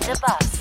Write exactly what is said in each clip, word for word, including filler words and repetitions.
the Bus.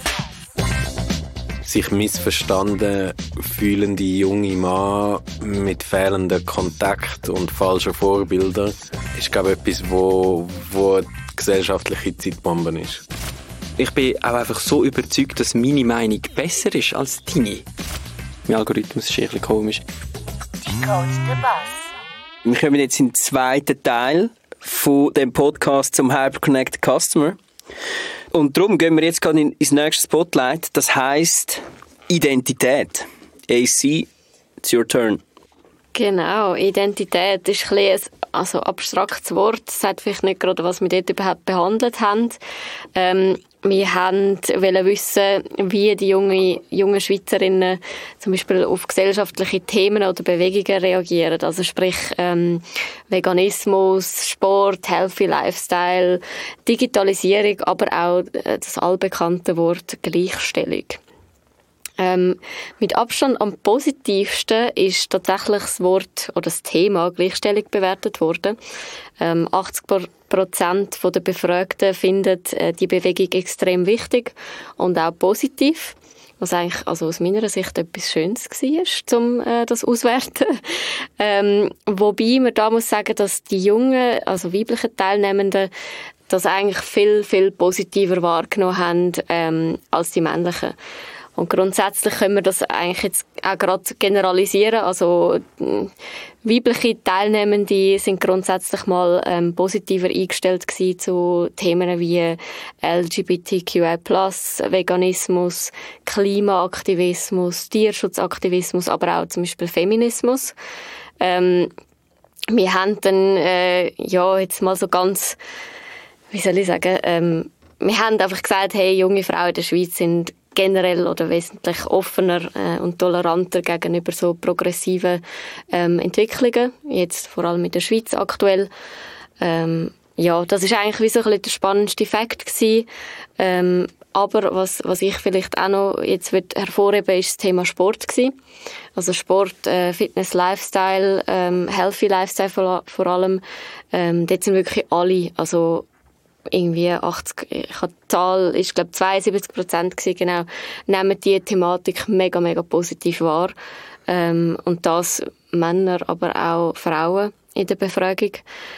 Sich missverstanden fühlende junge Mann mit fehlendem Kontakt und falschen Vorbildern ist, glaube ich, etwas, wo, wo eine gesellschaftliche Zeitbombe ist. Ich bin auch einfach so überzeugt, dass meine Meinung besser ist als deine. Mein Algorithmus ist ein bisschen komisch. Decode the Bus. Wir kommen jetzt in den zweiten Teil von dem Podcast zum Hyperconnect Customer. Und darum gehen wir jetzt gerade in, ins nächste Spotlight. Das heisst Identität. A C, it's your turn. Genau, Identität ist ein, ein also abstraktes Wort. Das sagt vielleicht nicht gerade, was wir dort überhaupt behandelt haben. Ähm, wir wollten wissen, wie die junge, jungen Schweizerinnen zum Beispiel auf gesellschaftliche Themen oder Bewegungen reagieren. Also sprich ähm, Veganismus, Sport, Healthy Lifestyle, Digitalisierung, aber auch das allbekannte Wort Gleichstellung. Ähm, mit Abstand am positivsten ist tatsächlich das Wort oder das Thema Gleichstellung bewertet worden. Ähm, achtzig Prozent der Befragten finden äh, die Bewegung extrem wichtig und auch positiv, was eigentlich also aus meiner Sicht etwas Schönes war, um äh, das auszuwerten. ähm, wobei man da muss sagen, dass die jungen, also weiblichen Teilnehmenden das eigentlich viel, viel positiver wahrgenommen haben ähm, als die männlichen. Und grundsätzlich können wir das eigentlich jetzt auch gerade generalisieren. Also weibliche Teilnehmende sind grundsätzlich mal ähm, positiver eingestellt gewesen zu Themen wie L G B T Q I plus, Veganismus, Klimaaktivismus, Tierschutzaktivismus, aber auch zum Beispiel Feminismus. Ähm, wir haben dann äh, ja jetzt mal so ganz, wie soll ich sagen, ähm, wir haben einfach gesagt, hey, junge Frauen in der Schweiz sind generell oder wesentlich offener äh, und toleranter gegenüber so progressiven ähm, Entwicklungen, jetzt vor allem in der Schweiz aktuell. Ähm, ja, das ist eigentlich wie so ein bisschen der spannendste Fakt gewesen. Ähm, aber was, was ich vielleicht auch noch jetzt will hervorheben, ist das Thema Sport gewesen. Also Sport, äh, Fitness, Lifestyle, ähm, Healthy Lifestyle vor, vor allem. Ähm, dort sind wirklich alle, also irgendwie achtzig, ich habe die Zahl, ist glaube zweiundsiebzig Prozent gewesen, genau, nehmen die Thematik mega, mega positiv wahr. Ähm, und das Männer, aber auch Frauen in der Befragung.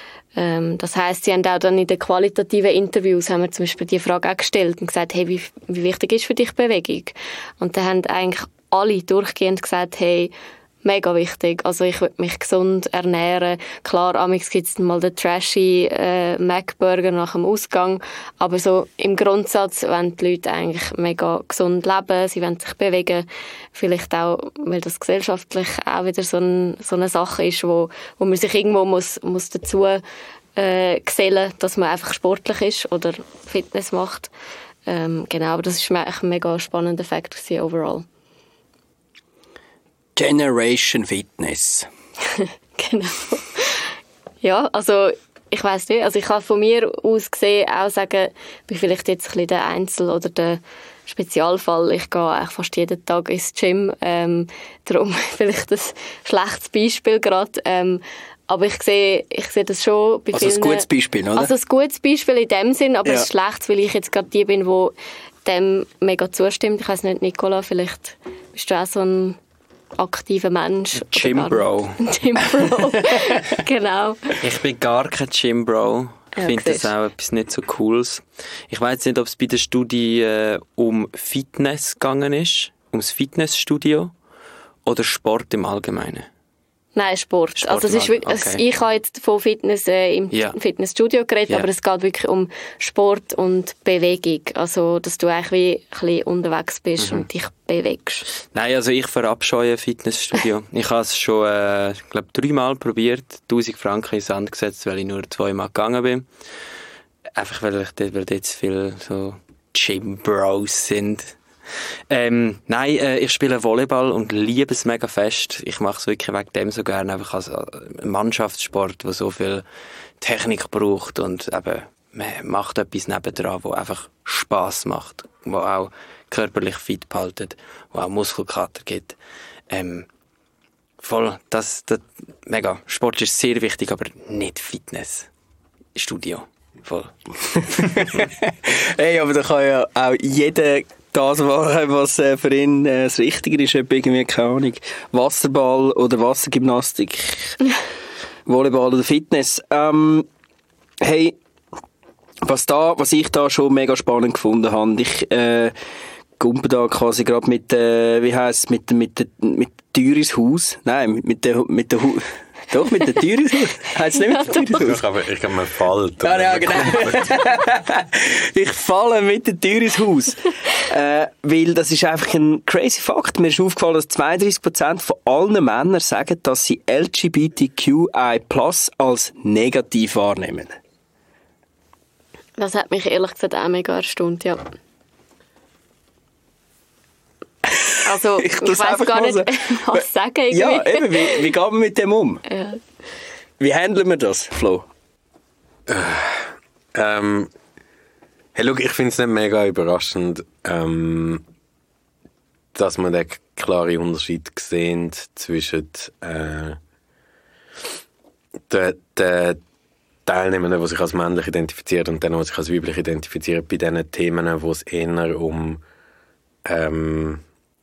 Ähm, das heisst, sie haben auch dann in den qualitativen Interviews haben wir zum Beispiel die Frage auch gestellt und gesagt, hey, wie, wie wichtig ist für dich Bewegung? Und da haben eigentlich alle durchgehend gesagt, hey, mega wichtig. Also ich will mich gesund ernähren. Klar, amigs gibt es mal den trashy äh, Mac-Burger nach dem Ausgang. Aber so im Grundsatz wollen die Leute eigentlich mega gesund leben. Sie wollen sich bewegen. Vielleicht auch, weil das gesellschaftlich auch wieder so, ein, so eine Sache ist, wo, wo man sich irgendwo muss, muss dazu äh, gesellen, dass man einfach sportlich ist oder Fitness macht. Ähm, genau, aber das ist mir ein mega spannender Fakt gewesen, overall. Generation Fitness. Genau. Ja, also ich weiss nicht, also ich kann von mir aus gesehen auch sagen, ich bin vielleicht jetzt ein bisschen der Einzel- oder der Spezialfall. Ich gehe eigentlich fast jeden Tag ins Gym, ähm, darum vielleicht ein schlechtes Beispiel gerade. Ähm, aber ich sehe, ich sehe das schon bei also vielen... Also ein gutes Beispiel, oder? Also ein gutes Beispiel in dem Sinn, aber ja. ein schlechtes, weil ich jetzt gerade die bin, die dem mega zustimmt. Ich weiss nicht, Nicola, vielleicht bist du auch so ein aktiver Mensch. Gym-Bro. Gym-Bro, genau. Ich bin gar kein Gym-Bro. Ich ja, finde das auch etwas nicht so Cooles. Ich weiss nicht, ob es bei der Studie äh, um Fitness gegangen ist, ums Fitnessstudio oder Sport im Allgemeinen. Nein, Sport. Sport also es ist wirklich, okay. also ich habe jetzt von Fitness äh, im ja. Fitnessstudio geredet, ja. aber es geht wirklich um Sport und Bewegung. Also, dass du eigentlich wie ein bisschen unterwegs bist mhm. und dich bewegst. Nein, also ich verabscheue Fitnessstudio. Ich habe es schon, äh, ich glaube, dreimal probiert, tausend Franken ins Sand gesetzt, weil ich nur zweimal gegangen bin. Einfach weil ich dort, weil dort viel so Gym-Bros sind. Ähm, nein, äh, ich spiele Volleyball und liebe es mega fest. Ich mache es wirklich wegen dem so gerne, einfach als Mannschaftssport, der so viel Technik braucht und eben, man macht etwas nebendran, wo einfach Spass macht, wo auch körperlich fit behaltet, wo auch Muskelkater gibt. Ähm, voll, das, das, mega. Sport ist sehr wichtig, aber nicht Fitness. Studio. Voll. Hey, aber da kann ja auch jeder das machen, was äh, für ihn äh, das Richtige ist. Irgendwie, keine Ahnung, Wasserball oder Wassergymnastik, Volleyball oder Fitness. Ähm, hey, was, da, was ich da schon mega spannend gefunden habe, ich äh, gumpe da quasi gerade mit, äh, wie heisst es, mit, mit, mit, mit Tür ins Haus. Nein, mit, mit der, mit der Hu- Doch, mit der Tür ins Haus. Heißt es nicht mit der Tür ins Haus? Ich habe, ich habe mir fällt. Ja, ja, genau. Ich falle mit der Tür ins Haus. äh, weil das ist einfach ein crazy Fakt. Mir ist aufgefallen, dass zweiunddreißig Prozent von allen Männern sagen, dass sie L G B T Q I plus als negativ wahrnehmen. Das hat mich ehrlich gesagt auch mega erstaunt, ja. Also, ich, ich weiss gar nicht, so was sagen irgendwie. Ja, eben, wie, wie geht man mit dem um? Ja. Wie handeln wir das, Flo? Äh, ähm, hey, look, ich finde es nicht mega überraschend, ähm, dass man den klaren Unterschied sehen zwischen äh, den, den Teilnehmenden, die sich als männlich identifizieren, und denen, die sich als weiblich identifizieren, bei diesen Themen, wo es eher um ähm,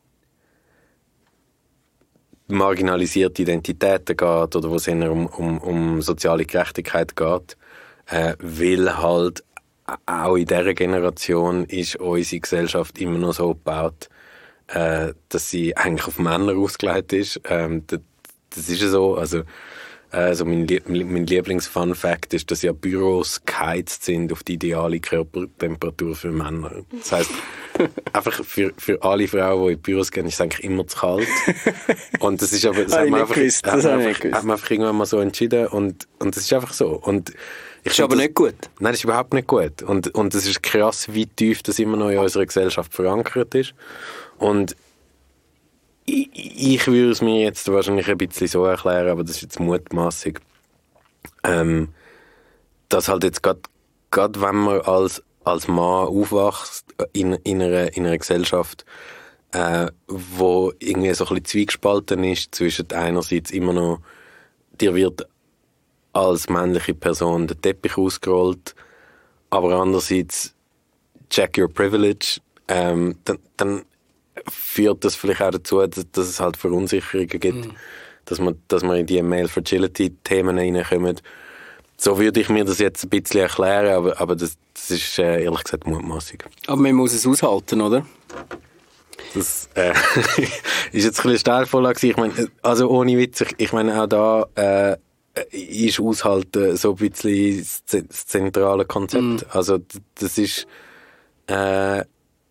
marginalisierte Identitäten geht oder wo es eher um, um, um soziale Gerechtigkeit geht, äh, weil halt auch in dieser Generation ist unsere Gesellschaft immer noch so gebaut, äh, dass sie eigentlich auf Männer ausgelegt ist. Ähm, das, das ist ja so. Also, also mein, Lie- mein Lieblings-Fun-Fact ist, dass ja Büros geheizt sind auf die ideale Körpertemperatur für Männer. Das heisst, einfach für, für alle Frauen, die in Büros gehen, ist es eigentlich immer zu kalt. Und das ist aber, das hat man einfach, gewusst, das hat man habe ich einfach, nicht hat man einfach irgendwann mal so entschieden und, und das ist einfach so. Und ich Ist aber das, nicht gut. Nein, das ist überhaupt nicht gut. Und, und es ist krass, wie tief das immer noch in unserer Gesellschaft verankert ist. Und ich, ich würde es mir jetzt wahrscheinlich ein bisschen so erklären, aber das ist jetzt mutmaßig, ähm, dass halt jetzt gerade wenn man als, als Mann aufwächst in, in, einer, in einer Gesellschaft, äh, wo irgendwie so ein bisschen zwiegespalten ist zwischen einerseits immer noch, dir wird als männliche Person der Teppich ausgerollt, aber andererseits check your privilege, ähm, dann, dann führt das vielleicht auch dazu, dass, dass es halt Verunsicherungen gibt, mhm. dass man, dass man in die Male Fragility-Themen reinkommen. So würde ich mir das jetzt ein bisschen erklären, aber, aber das, das ist äh, ehrlich gesagt mutmaßig. Aber man muss es aushalten, oder? Das äh, ist jetzt ein bisschen steilvoll. Ich meine, also ohne Witz, ich, ich meine auch da äh, ist Aushalten so ein bisschen das, das zentrale Konzept. Mhm. Also das ist äh,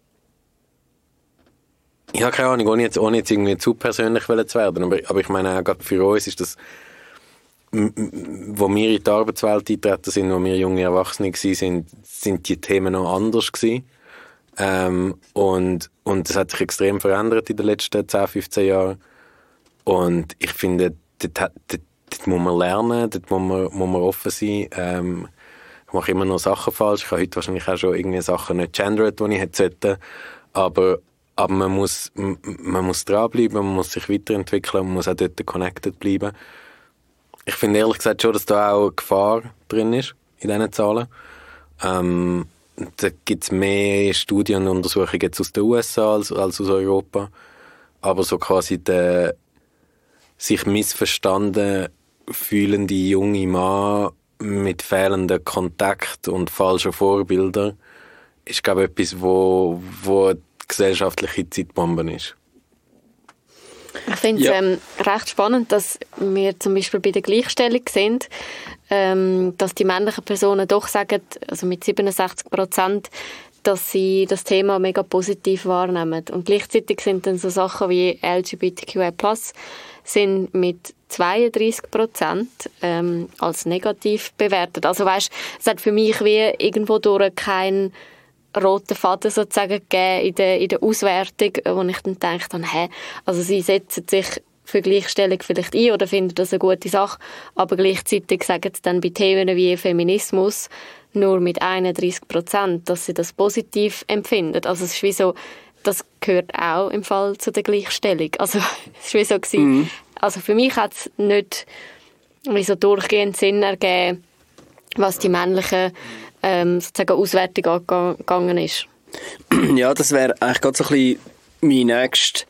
ich habe keine Ahnung, ohne jetzt, ohne jetzt irgendwie zu persönlich zu werden, aber, aber ich meine auch gerade für uns ist das, m- m- wo wir in die Arbeitswelt eingetreten sind, wo wir junge Erwachsene gewesen sind, sind die Themen noch anders gewesen. Ähm, und, und das hat sich extrem verändert in den letzten zehn, fünfzehn Jahren. Und ich finde, dort, dort, dort muss man lernen, dort muss man, muss man offen sein. Ähm, ich mache immer noch Sachen falsch. Ich habe heute wahrscheinlich auch schon irgendwie Sachen nicht gendert, die ich hätte sollte. Aber Aber man muss, man muss dranbleiben, man muss sich weiterentwickeln, man muss auch dort connected bleiben. Ich finde ehrlich gesagt schon, dass da auch eine Gefahr drin ist, in diesen Zahlen. Ähm, da gibt es mehr Studien und Untersuchungen jetzt aus den U S A als, als aus Europa. Aber so quasi der sich missverstanden fühlende junge Mann mit fehlendem Kontakt und falschen Vorbildern ist, glaube ich, etwas, wo, wo gesellschaftliche Zeitbomben ist. Ich finde es ja. ähm, recht spannend, dass wir zum Beispiel bei der Gleichstellung sind, ähm, dass die männlichen Personen doch sagen, also mit siebenundsechzig Prozent, dass sie das Thema mega positiv wahrnehmen. Und gleichzeitig sind dann so Sachen wie L G B T Q I plus sind mit zweiunddreißig Prozent ähm, als negativ bewertet. Also weißt, es hat für mich wie irgendwo durch kein roten Faden sozusagen gegeben in der, in der Auswertung, wo ich dann gedacht habe, hä, also sie setzen sich für Gleichstellung vielleicht ein oder finden das eine gute Sache, aber gleichzeitig sagen sie dann bei Themen wie Feminismus nur mit einunddreißig Prozent, dass sie das positiv empfinden. Also es ist wie so, das gehört auch im Fall zu der Gleichstellung. Also es war wie so gewesen. Mhm. Also für mich hat es nicht wie so durchgehend Sinn ergeben, was die männlichen ähm, sozusagen Auswertung angegangen ist. Ja, das wäre eigentlich gerade so ein bisschen mein nächster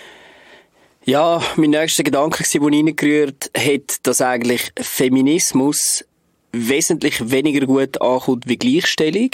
ja, mein nächster Gedanke gewesen, der reingerührt hat, dass eigentlich Feminismus wesentlich weniger gut ankommt wie Gleichstellung.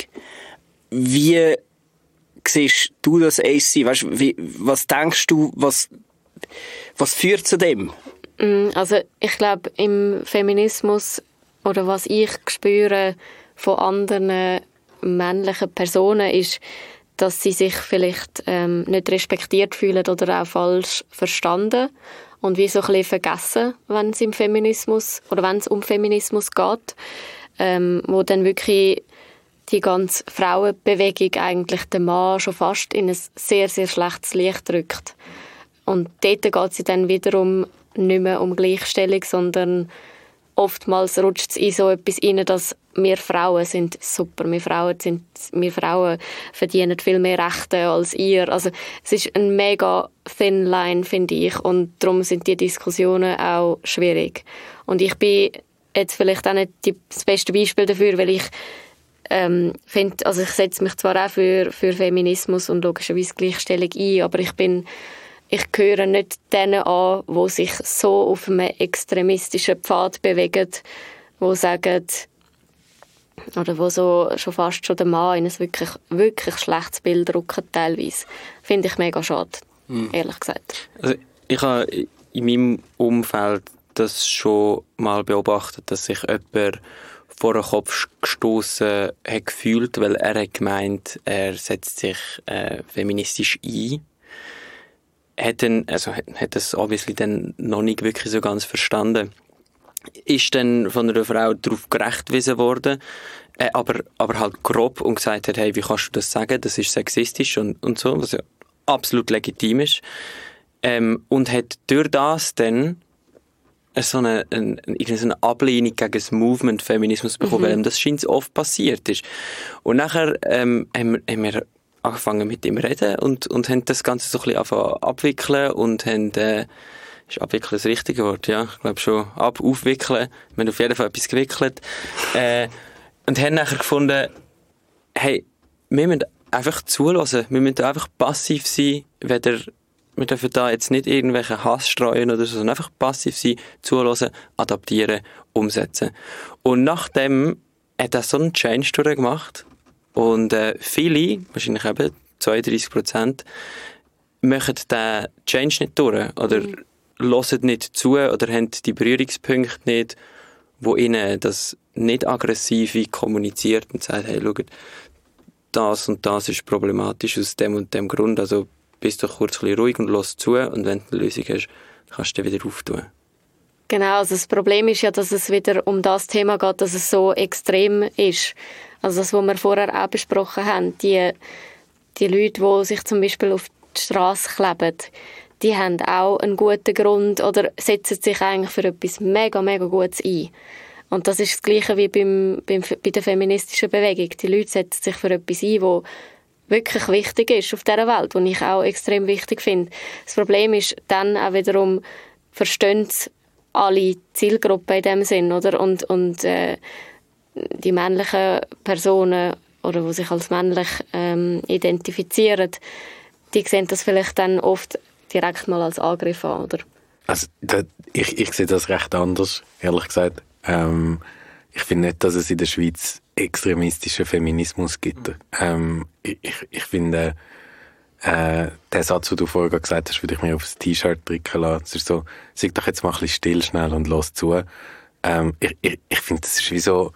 Wie siehst du das, A C? Weißt, wie, was denkst du, was, was führt zu dem? Also ich glaube, im Feminismus oder was ich spüre von anderen männlichen Personen ist, dass sie sich vielleicht ähm, nicht respektiert fühlen oder auch falsch verstanden und wie so ein bisschen vergessen, wenn es im Feminismus oder wenn es um Feminismus geht, ähm, wo dann wirklich die ganze Frauenbewegung eigentlich den Mann schon fast in ein sehr, sehr schlechtes Licht drückt. Und dort geht es dann wiederum nicht mehr um Gleichstellung, sondern oftmals rutscht es in so etwas rein, dass wir Frauen sind super, wir Frauen, sind, wir Frauen verdienen viel mehr Rechte als ihr. Also es ist ein mega thin line, finde ich, und darum sind die Diskussionen auch schwierig. Und ich bin jetzt vielleicht auch nicht die, das beste Beispiel dafür, weil ich ähm, finde, also ich setze mich zwar auch für, für Feminismus und logischerweise Gleichstellung ein, aber ich bin Ich gehöre nicht denen an, die sich so auf einem extremistischen Pfad bewegen, die sagen, oder wo so schon fast schon der Mann in ein wirklich, wirklich schlechtes Bild rücken, teilweise. Finde ich mega schade, mhm. ehrlich gesagt. Also ich habe in meinem Umfeld das schon mal beobachtet, dass sich jemand vor den Kopf gestoßen hat gefühlt, weil er hat gemeint, er setzt sich äh, feministisch ein. Hat, dann, also hat, hat das obviously dann noch nicht wirklich so ganz verstanden. Ist dann von einer Frau darauf gerechtgewiesen worden, äh, aber, aber halt grob und gesagt hat, hey, wie kannst du das sagen, das ist sexistisch und, und so, was ja absolut legitim ist. Ähm, und hat durch das dann so eine, eine, eine Ablehnung gegen das Movement Feminismus bekommen, mhm. weil ihm das scheint oft passiert ist. Und nachher ähm, haben wir, haben wir angefangen mit ihm reden und, und haben das Ganze so ein bisschen angefangen abwickeln und haben, äh, ist abwickeln das richtige Wort, ja, ich glaube schon, ab, aufwickeln, wir haben auf jeden Fall etwas gewickelt, äh, und haben nachher gefunden, hey, wir müssen einfach zuhören, wir müssen einfach passiv sein, weder, wir dürfen da jetzt nicht irgendwelchen Hass streuen oder so, sondern einfach passiv sein, zuhören, adaptieren, umsetzen. Und nachdem hat er so einen Change durchgemacht. Und äh, viele, wahrscheinlich eben zweiunddreißig Prozent, machen den Change nicht durch oder mhm. hören nicht zu oder haben die Berührungspunkte nicht, wo ihnen das nicht aggressive kommuniziert und sagt, hey, schau, das und das ist problematisch aus dem und dem Grund, also bist doch kurz ein bisschen ruhig und hörst zu und wenn du eine Lösung hast, kannst du dann wieder auftun. Genau, also das Problem ist ja, dass es wieder um das Thema geht, dass es so extrem ist. Also das, was wir vorher auch besprochen haben, die, die Leute, die sich zum Beispiel auf die Straße kleben, die haben auch einen guten Grund oder setzen sich eigentlich für etwas mega, mega Gutes ein. Und das ist das Gleiche wie beim, beim, bei der feministischen Bewegung. Die Leute setzen sich für etwas ein, das wirklich wichtig ist auf dieser Welt, was ich auch extrem wichtig finde. Das Problem ist dann auch wiederum, verstehen es alle Zielgruppen in dem Sinn, oder? Und, und äh, die männlichen Personen oder die sich als männlich ähm, identifizieren, die sehen das vielleicht dann oft direkt mal als Angriff an, oder? Also das, ich, ich sehe das recht anders, ehrlich gesagt. Ähm, ich finde nicht, dass es in der Schweiz extremistischen Feminismus gibt. Ähm, ich, ich finde, äh, der Satz, den du vorher gesagt hast, würde ich mir aufs T-Shirt drücken lassen. Es ist so, sag doch jetzt mal ein bisschen still, schnell und los zu. Ähm, ich ich, ich finde, das ist wie so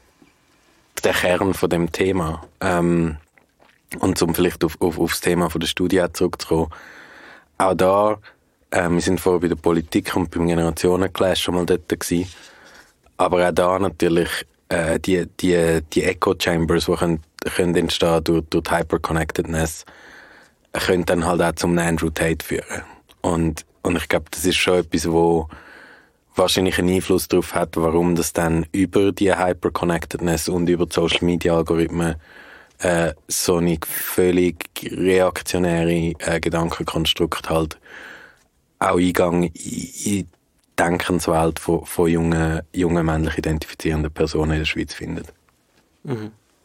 der Kern von dem Thema. Ähm, und um vielleicht auf, auf, auf das Thema von der Studie zurückzukommen, auch da, äh, wir sind vorher bei der Politik und beim Generationenclash schon mal dort gewesen, aber auch da natürlich äh, die, die, die Echo-Chambers, die können, können entstehen durch, durch die Hyperconnectedness, können dann halt auch zum Andrew Tate führen. Und, und ich glaube, das ist schon etwas, wo wahrscheinlich einen Einfluss darauf hat, warum das dann über die Hyperconnectedness und über die Social-Media-Algorithmen äh, so eine völlig reaktionäre äh, Gedankenkonstrukt halt auch Eingang in die Denkenswelt von, von jungen, jungen männlich identifizierenden Personen in der Schweiz findet. Mhm.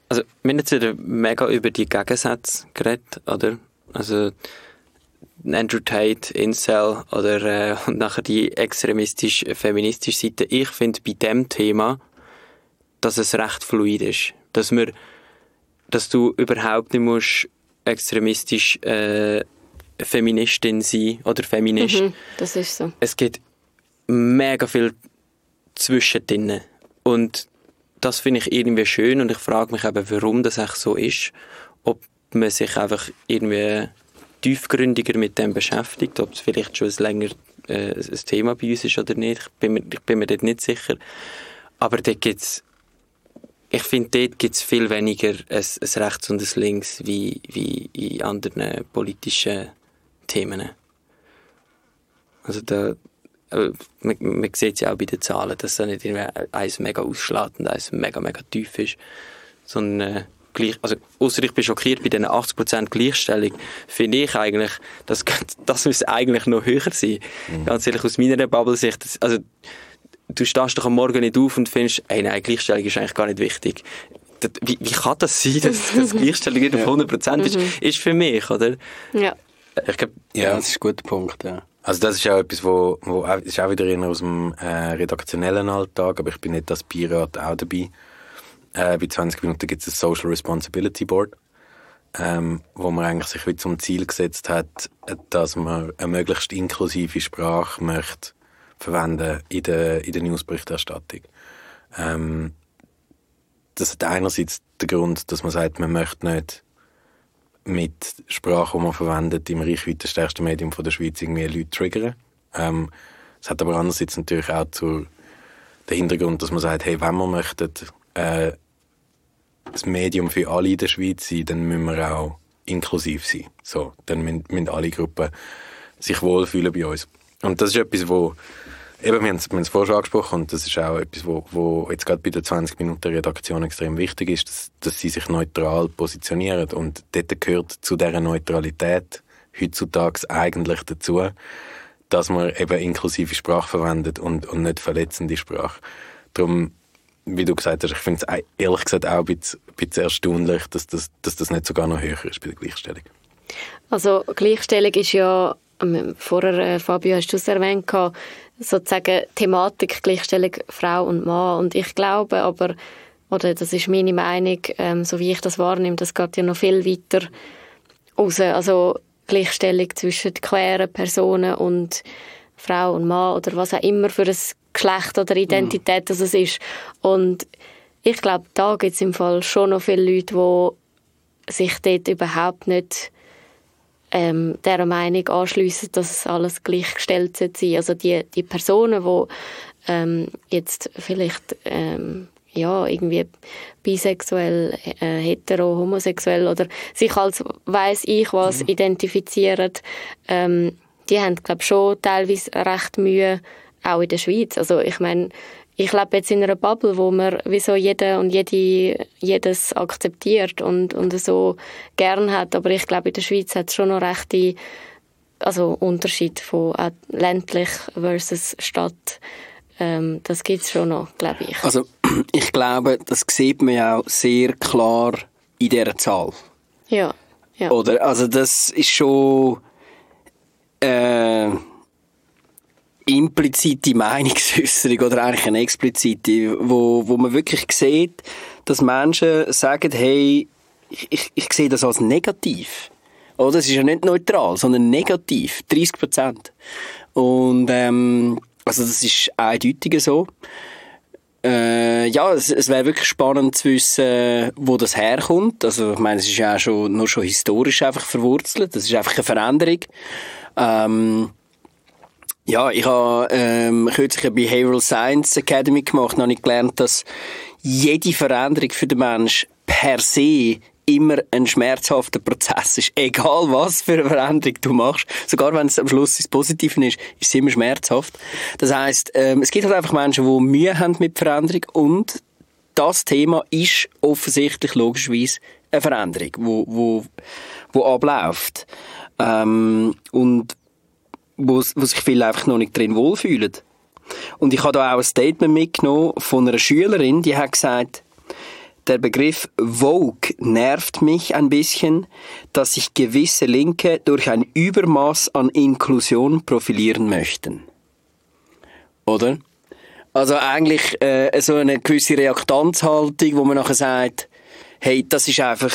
Also, wir haben jetzt wieder mega über die Gegensätze geredet, oder? Also, Andrew Tate, Incel oder äh, und nachher die extremistisch-feministische Seite. Ich finde bei dem Thema, dass es recht fluid ist. Dass, wir, dass du überhaupt nicht musst extremistisch äh, Feministin sein oder Feminist. Mhm, das ist so. Es gibt mega viel zwischendrin. Und das finde ich irgendwie schön und ich frage mich eben, warum das echt so ist. Ob man sich einfach irgendwie tiefgründiger mit dem beschäftigt, ob es vielleicht schon ein länger äh, ein Thema bei uns ist oder nicht. Ich bin mir, ich bin mir dort nicht sicher. Aber dort gibt's, ich finde, dort gibt es viel weniger ein, ein Rechts und ein Links wie, wie in anderen politischen Themen. Also da, äh, man, man sieht es ja auch bei den Zahlen, dass da nicht eins mega ausschlägt und eins mega, mega tief ist. Sondern, äh, gleich, also, ausser ich bin schockiert bei diesen achtzig Prozent Gleichstellung, finde ich eigentlich, dass, das müsste eigentlich noch höher sein. Mhm. Ganz ehrlich, aus meiner Bubble-Sicht, also, du stehst doch am Morgen nicht auf und findest, hey, nein, Gleichstellung ist eigentlich gar nicht wichtig. Das, wie, wie kann das sein, dass, dass Gleichstellung nicht auf hundert Prozent ist? Ist für mich, oder? Ja. Ich glaub, ja, das ist ein guter Punkt, ja. Also das ist auch etwas, wo, wo auch, ist auch wieder eher aus dem äh, redaktionellen Alltag, aber ich bin nicht als Beirat auch dabei. Äh, bei zwanzig Minuten gibt es ein Social Responsibility Board, ähm, wo man eigentlich sich wie zum Ziel gesetzt hat, dass man eine möglichst inklusive Sprache möchte verwenden in der, in der Newsberichterstattung. Ähm, das hat einerseits den Grund, dass man sagt, man möchte nicht mit Sprache, die man verwendet, im reichweitenstärksten Medium von der Schweiz irgendwie Leute triggern. Ähm, es hat aber andererseits natürlich auch zu, den Hintergrund, dass man sagt, hey, wenn wir möchten, äh, das Medium für alle in der Schweiz sein, dann müssen wir auch inklusiv sein. So, dann müssen, müssen alle Gruppen sich wohlfühlen bei uns. Und das ist etwas, wo eben, wir haben es, wir haben es vorher schon angesprochen, und das ist auch etwas, wo, wo jetzt gerade bei der zwanzig Minuten Redaktion extrem wichtig ist, dass, dass sie sich neutral positionieren. Und dort gehört zu dieser Neutralität heutzutage eigentlich dazu, dass man eben inklusive Sprache verwendet und, und nicht verletzende Sprache. Darum, wie du gesagt hast, ich finde es ehrlich gesagt auch ein bisschen, ein bisschen erstaunlich, dass das, dass das nicht sogar noch höher ist bei der Gleichstellung. Also Gleichstellung ist ja, vorher, Fabio, hast du es erwähnt, sozusagen Thematik Gleichstellung Frau und Mann. Und ich glaube aber, oder das ist meine Meinung, ähm, so wie ich das wahrnehme, das geht ja noch viel weiter raus. Also Gleichstellung zwischen queeren Personen und Frau und Mann oder was auch immer für ein Geschlecht oder Identität das es ist. Und ich glaube, da gibt es im Fall schon noch viele Leute, die sich dort überhaupt nicht ähm, dieser Meinung anschliessen, dass alles gleichgestellt sein sollte. Also die, die Personen, die ähm, jetzt vielleicht ähm, ja, irgendwie bisexuell, äh, hetero, homosexuell oder sich als weiss ich was mhm. identifizieren, ähm, die haben, glaube ich, schon teilweise recht Mühe, auch in der Schweiz. Also ich meine, ich lebe jetzt in einer Bubble, wo man wieso jeder und jede, jedes akzeptiert und, und so gern hat. Aber ich glaube, in der Schweiz hat es schon noch rechte also Unterschied von ländlich versus Stadt. Ähm, das gibt es schon noch, glaube ich. Also ich glaube, das sieht man ja auch sehr klar in dieser Zahl. Ja. ja. Oder? Also das ist schon äh, implizite Meinungsäußerung oder eigentlich eine explizite, wo, wo man wirklich sieht, dass Menschen sagen, hey, ich, ich, ich sehe das als negativ. Oder? Es ist ja nicht neutral, sondern negativ. dreißig Prozent. Und ähm, also das ist eindeutig so. Äh, ja, es, es wäre wirklich spannend zu wissen, wo das herkommt. Also ich meine, es ist ja auch schon, nur schon historisch einfach verwurzelt. Das ist einfach eine Veränderung. Ähm, ja, ich habe ähm, kürzlich eine Behavioral Science Academy gemacht und habe gelernt, dass jede Veränderung für den Mensch per se immer ein schmerzhafter Prozess ist. Egal was für eine Veränderung du machst, sogar wenn es am Schluss das Positive ist, ist es immer schmerzhaft. Das heisst, ähm, es gibt halt einfach Menschen, die Mühe haben mit Veränderung und das Thema ist offensichtlich logischerweise eine Veränderung, wo, wo, wo abläuft. Ähm, und wo, wo sich viele einfach noch nicht drin wohlfühlen. Und ich habe da auch ein Statement mitgenommen von einer Schülerin, die hat gesagt, Der Begriff Vogue nervt mich ein bisschen, dass sich gewisse Linke durch ein Übermaß an Inklusion profilieren möchten. Oder? Also eigentlich äh, so eine gewisse Reaktanzhaltung, wo man nachher sagt, hey, das ist einfach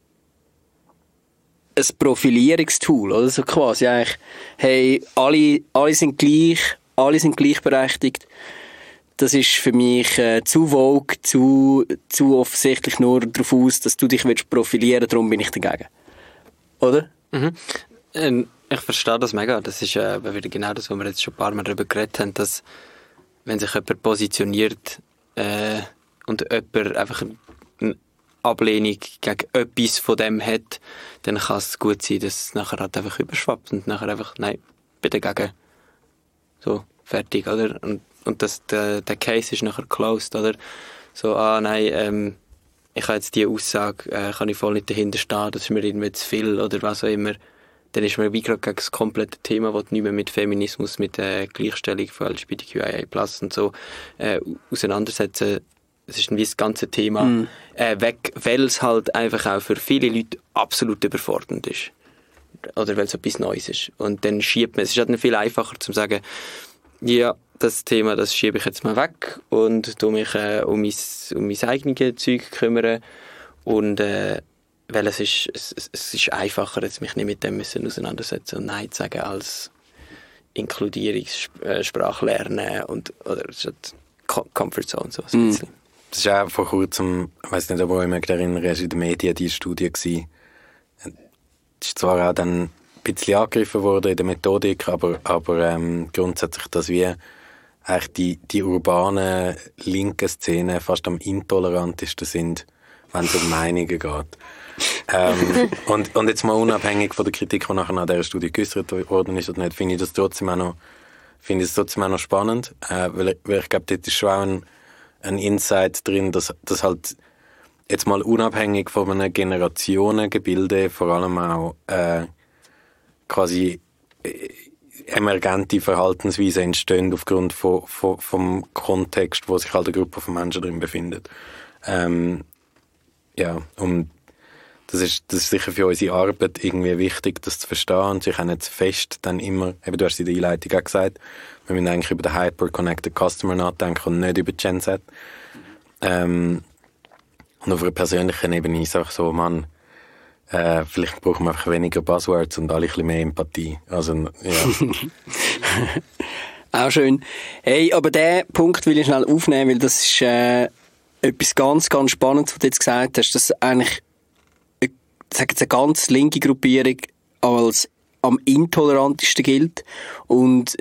ein Profilierungstool, oder so quasi eigentlich, hey, alle, alle sind gleich, alle sind gleichberechtigt. Das ist für mich äh, zu vogue, zu, zu offensichtlich nur darauf aus, dass du dich willst profilieren, darum bin ich dagegen. Oder? Mhm. Ähm, ich verstehe das mega. Das ist äh, wieder genau das, was wir jetzt schon ein paar Mal darüber geredet haben, dass wenn sich jemand positioniert äh, und jemand einfach eine Ablehnung gegen etwas von dem hat, dann kann es gut sein, dass es nachher halt einfach überschwappt und nachher einfach, nein, bin dagegen. So, fertig, oder? Und, und das, der, der Case ist nachher closed, oder? So, ah, nein, ähm, ich habe jetzt diese Aussage, äh, kann ich voll nicht dahinter stehen, das ist mir irgendwie zu viel, oder was auch immer. Dann ist man wie gerade gegen das komplette Thema, das nicht mehr mit Feminismus, mit der Gleichstellung von L G B T Q I A plus und so äh, auseinandersetzen. Es ist dann wie das ganze Thema mm. äh, weg, weil es halt einfach auch für viele Leute absolut überfordernd ist. Oder weil es etwas Neues ist. Und dann schiebt man, es ist halt dann viel einfacher zu sagen, ja, das Thema, das schiebe ich jetzt mal weg und tu mich äh, um mein, um mein eigenes Zeug kümmern. Und äh, weil es ist, es, es ist einfacher, jetzt mich nicht mit dem müssen auseinandersetzen und Nein zu sagen, als Inkludierungssprache lernen und, oder Comfort Zone, so ein bisschen. Das ist auch vor kurzem, ich weiss nicht, ob ihr euch erinnert, ist in den Medien die Studie gewesen. Das ist zwar auch dann ein bisschen angegriffen worden in der Methodik, aber, aber ähm, grundsätzlich, dass wir eigentlich die, die urbanen linken Szenen fast am intolerantesten sind, wenn es um Meinungen geht. ähm, und, und jetzt mal unabhängig von der Kritik, die nachher an dieser Studie geäußert worden ist oder nicht, finde ich das trotzdem auch noch, finde ich das trotzdem auch noch spannend, äh, weil, weil ich glaube, dort ist schon auch ein, ein Insight drin, dass, dass halt jetzt mal unabhängig von einem Generationengebilde vor allem auch äh, quasi äh, emergente Verhaltensweisen entstehen aufgrund von, von, vom Kontext, wo sich halt eine Gruppe von Menschen drin befindet. Ähm, ja, und das ist, das ist sicher für unsere Arbeit irgendwie wichtig, das zu verstehen und sich auch nicht zu fest dann immer, eben du hast es in der Einleitung auch gesagt, wir müssen eigentlich über den Hyper-Connected Customer nachdenken und nicht über Gen Z. Ähm, und auf einer persönlichen Ebene ist es auch so, man, äh, vielleicht brauchen wir einfach weniger Buzzwords und alle ein bisschen mehr Empathie. Also, ja. Auch schön. Hey, aber diesen Punkt will ich schnell aufnehmen, weil das ist äh, etwas ganz, ganz Spannendes, was du jetzt gesagt hast, dass eigentlich sage jetzt eine ganz linke Gruppierung als am intolerantesten gilt und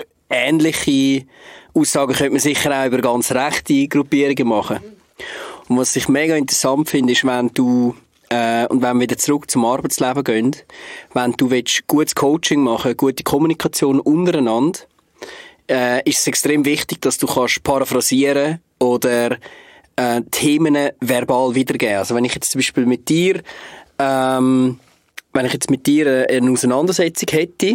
ähnliche Aussagen könnte man sicher auch über ganz rechte Gruppierungen machen. Und was ich mega interessant finde, ist, wenn du äh, und wenn wir wieder zurück zum Arbeitsleben gehen, wenn du willst, gutes Coaching machen, gute Kommunikation untereinander, äh, ist es extrem wichtig, dass du kannst paraphrasieren oder äh, Themen verbal wiedergeben. Also wenn ich jetzt zum Beispiel mit dir Ähm, wenn ich jetzt mit dir eine Auseinandersetzung hätte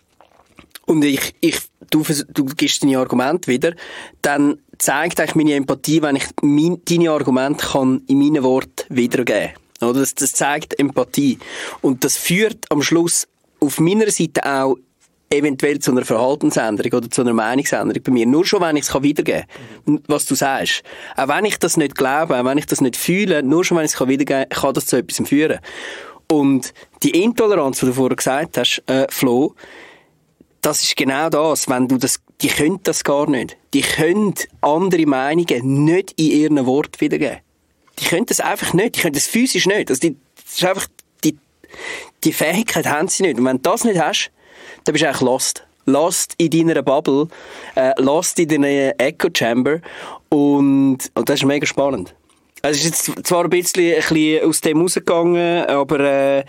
und ich, ich, du, du gibst deine Argumente wieder, dann zeigt eigentlich meine Empathie, wenn ich mein, deine Argumente kann in meinen Worten wiedergeben kann. Oder? Das, das zeigt Empathie. Und das führt am Schluss auf meiner Seite auch eventuell zu einer Verhaltensänderung oder zu einer Meinungsänderung bei mir. Nur schon, wenn ich es wiedergeben kann, was du sagst. Auch wenn ich das nicht glaube, auch wenn ich das nicht fühle, nur schon, wenn ich es wiedergeben kann, kann das zu etwas führen. Und die Intoleranz, die du vorher gesagt hast, äh, Flo, das ist genau das. Wenn du das, die können das gar nicht. Die können andere Meinungen nicht in ihren Worten wiedergeben. Die können das einfach nicht. Die können das physisch nicht. Also die, das ist einfach, die, die Fähigkeit haben sie nicht. Und wenn du das nicht hast, dann bist du eigentlich lost. Lost in deiner Bubble, äh, lost in deiner Echo Chamber und, und das ist mega spannend. Also es ist jetzt zwar ein bisschen, ein bisschen aus dem rausgegangen, aber äh,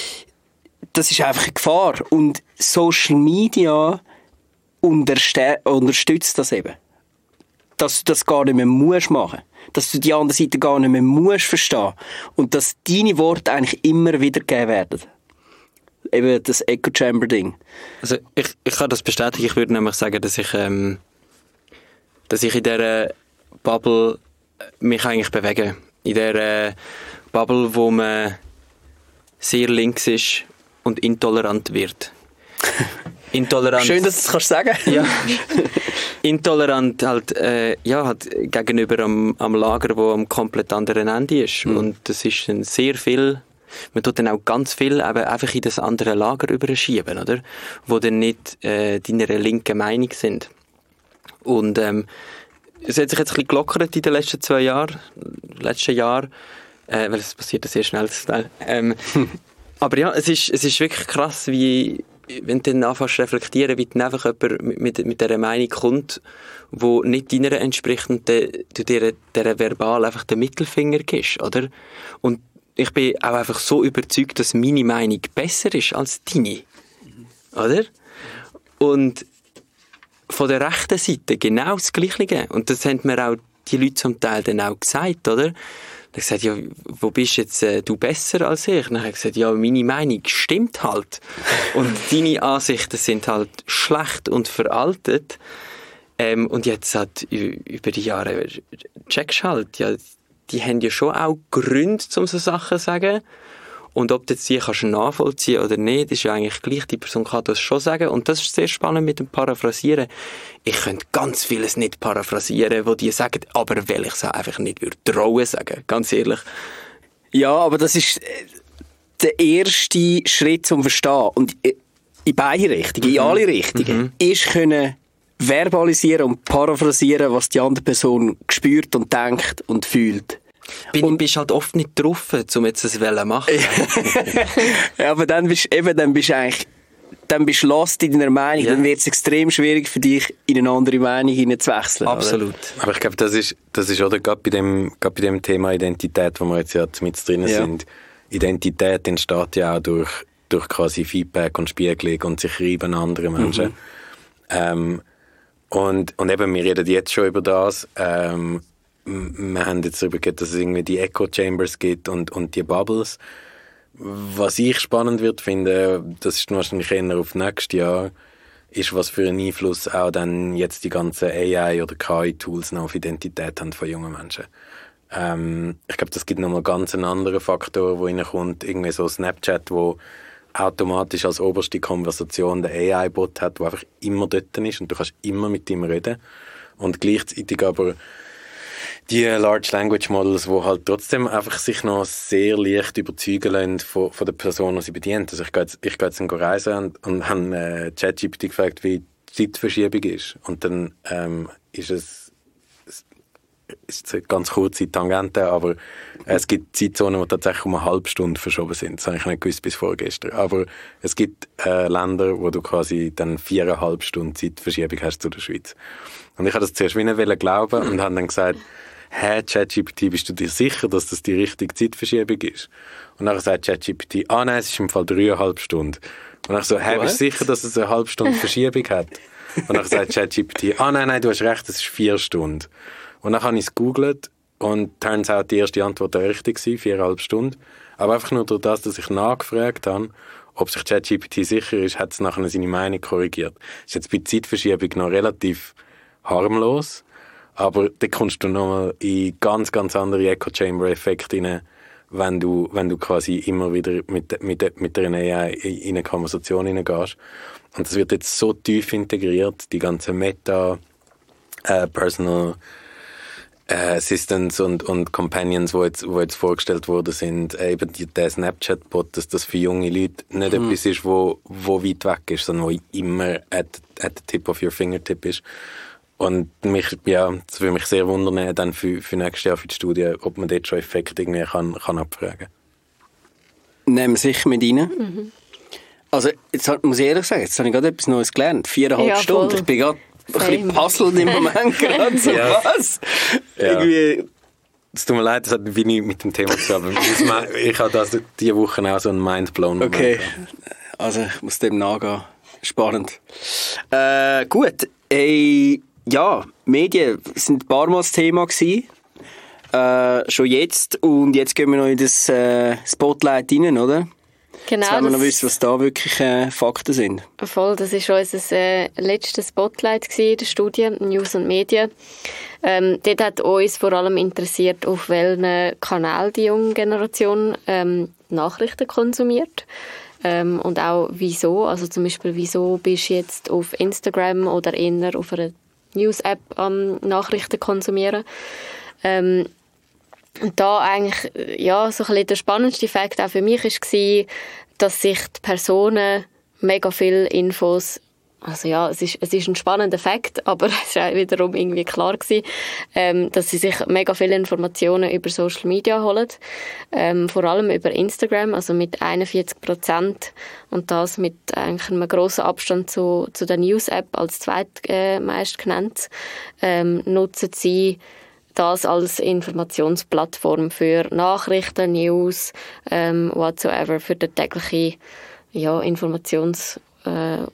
das ist einfach eine Gefahr. Und Social Media unterste- unterstützt das eben. Dass du das gar nicht mehr musst machen. Dass du die andere Seite gar nicht mehr musst verstehen. Und dass deine Worte eigentlich immer wiedergegeben werden. Eben das Echo-Chamber-Ding. Also ich, ich kann das bestätigen. Ich würde nämlich sagen, dass ich, ähm, dass ich in dieser Bubble mich eigentlich bewege. In der äh, Bubble, wo man sehr links ist und intolerant wird. Intolerant. Schön, dass du das kannst sagen. Ja. Intolerant halt, äh, ja, halt gegenüber am, am Lager, wo am komplett anderen Ende ist. Mhm. Und das ist dann sehr viel, man tut dann auch ganz viel eben einfach in das andere Lager überschieben, oder? Wo dann nicht äh, deiner linken Meinung sind. Und ähm, es hat sich jetzt ein bisschen gelockert in den letzten zwei Jahren, letzten Jahr, äh, weil es passiert sehr schnell, das Teil. Ähm, aber ja, es ist, es ist wirklich krass, wie wenn du dann anfängst zu reflektieren, wie dann einfach jemand mit, mit, mit dieser Meinung kommt, die nicht deiner entspricht und du dieser, dieser verbal einfach den Mittelfinger gibst, oder? Und ich bin auch einfach so überzeugt, dass meine Meinung besser ist als deine, oder? Und von der rechten Seite genau das Gleiche. Und das haben mir auch die Leute zum Teil dann auch gesagt, oder? Dann habe ich gesagt, ja, wo bist jetzt äh, du besser als ich? Dann habe ich gesagt, ja, meine Meinung stimmt halt. Und deine Ansichten sind halt schlecht und veraltet. Ähm, und jetzt halt über die Jahre checkst halt, ja, die haben ja schon auch Gründe, um so Sachen zu sagen. Und ob du jetzt die kannst nachvollziehen oder nicht, ist ja eigentlich gleich. Die Person kann das schon sagen. Und das ist sehr spannend mit dem Paraphrasieren. Ich könnte ganz vieles nicht paraphrasieren, was die sagen, aber weil ich es einfach nicht würde trauen sagen, ganz ehrlich. Ja, aber das ist der erste Schritt zum Verstehen. Und in beide Richtungen, mhm. in alle Richtungen, mhm. ist können verbalisieren und paraphrasieren, was die andere Person spürt und denkt und fühlt. Bin, und bist halt oft nicht drauf, um jetzt das zu machen. Ja, aber dann bist eben, dann bist du eigentlich, dann bist du lost in deiner Meinung, ja. Dann wird es extrem schwierig für dich, in eine andere Meinung hineinzuwechseln. Absolut. Oder? Aber ich glaube, das ist, das ist oder gerade bei dem, gerade bei dem Thema Identität, wo wir jetzt ja mit drin ja. sind. Identität entsteht ja auch durch, durch quasi Feedback und Spiegelung und sich reiben andere Menschen. Mhm. Ähm, und, und eben, wir reden jetzt schon über das, ähm, wir haben jetzt darüber gehört, dass es irgendwie die Echo Chambers gibt und, und die Bubbles. Was ich spannend wird finde, das ist wahrscheinlich eher auf nächstes Jahr, ist, was für einen Einfluss auch dann jetzt die ganzen A I- oder K I-Tools noch auf Identität haben von jungen Menschen. Ähm, ich glaube, das gibt nochmal ganz einen anderen Faktor, der reinkommt. Irgendwie so Snapchat, wo automatisch als oberste Konversation der A I-Bot hat, der einfach immer dort ist und du kannst immer mit ihm reden. Und gleichzeitig aber die Large Language Models, die halt trotzdem einfach sich noch sehr leicht überzeugen lassen von, von der Person, die sie bedient. Also ich gehe jetzt, ich gehe jetzt reisen und, und habe äh, ChatGPT gefragt, wie die Zeitverschiebung ist. Und dann ähm, ist es, es ist eine ganz kurze Tangente, aber äh, es gibt Zeitzonen, die tatsächlich um eine halbe Stunde verschoben sind. Das habe ich nicht gewusst bis vorgestern. Aber es gibt äh, Länder, wo du quasi dann viereinhalb Stunden Zeitverschiebung hast zu der Schweiz. Und ich habe das zuerst wie nicht glauben und habe dann gesagt, hä, ChatGPT, bist du dir sicher, dass das die richtige Zeitverschiebung ist? Und dann sagt ChatGPT, ah nein, es ist im Fall dreieinhalb Stunden. Und dann so, hä, bist du sicher, dass es eine halbe Stunde Verschiebung hat? Und dann sagt ChatGPT, ah nein, nein, du hast recht, es ist vier Stunden. Und dann habe ich es gegoogelt und turns out die erste Antwort war richtig, viereinhalb Stunden. Aber einfach nur durch das, dass ich nachgefragt habe, ob sich ChatGPT sicher ist, hat es nachher seine Meinung korrigiert. Das ist jetzt bei Zeitverschiebung noch relativ harmlos. Aber da kommst du nochmal in ganz, ganz andere Echo-Chamber-Effekte rein, wenn du, wenn du quasi immer wieder mit, mit, mit einer A I in eine Konversation hineingehst. Und das wird jetzt so tief integriert, die ganze Meta, äh, Personal äh, Assistants und, und Companions, wo jetzt, wo jetzt vorgestellt worden sind, äh, eben die, der Snapchat-Bot, dass das für junge Leute nicht mhm. etwas ist, wo, wo weit weg ist, sondern wo immer at, at the tip of your fingertip ist. Und mich, ja, das würde mich sehr wundern, dann für, für nächstes Jahr für die Studie, ob man dort schon Effekte irgendwie kann, kann abfragen. Nehmen wir sicher mit rein. Mhm. Also, jetzt muss ich ehrlich sagen, jetzt habe ich gerade etwas Neues gelernt. Viereinhalb ja, Stunden. Voll. Ich bin gerade ein bisschen puzzled im Moment gerade. So, ja. Was? Ja. Irgendwie... Es tut mir leid, das hat wenig mit dem Thema zu tun. Ich habe das diese Woche auch so einen Mindblown. Okay, also ich muss dem nachgehen. Spannend. Äh, gut, hey... Ja, Medien sind ein paar Mal das Thema gewesen. Äh, schon jetzt. Und jetzt gehen wir noch in das äh, Spotlight rein, oder? Genau, Jetzt wollen wir noch wissen, was da wirklich äh, Fakten sind. Voll, das war unser äh, letztes Spotlight in der Studie, News und Medien. Ähm, dort hat uns vor allem interessiert, auf welchen Kanal die junge Generation ähm, Nachrichten konsumiert. Ähm, und auch wieso. Also zum Beispiel, wieso bist du jetzt auf Instagram oder eher auf einer News-App am Nachrichten konsumieren. Ähm, und da eigentlich, ja, so ein bisschen der spannendste Fakt auch für mich war, dass sich die Personen mega viele Infos, also ja, es ist, es ist ein spannender Fakt, aber es war wiederum irgendwie klar gewesen, ähm, dass sie sich mega viele Informationen über Social Media holen, ähm, vor allem über Instagram, also mit einundvierzig Prozent und das mit eigentlich einem grossen Abstand zu, zu der News-App als zweitmeist genannt, ähm, nutzen sie das als Informationsplattform für Nachrichten, News, ähm, whatsoever, für den täglichen ja, Informationskanal.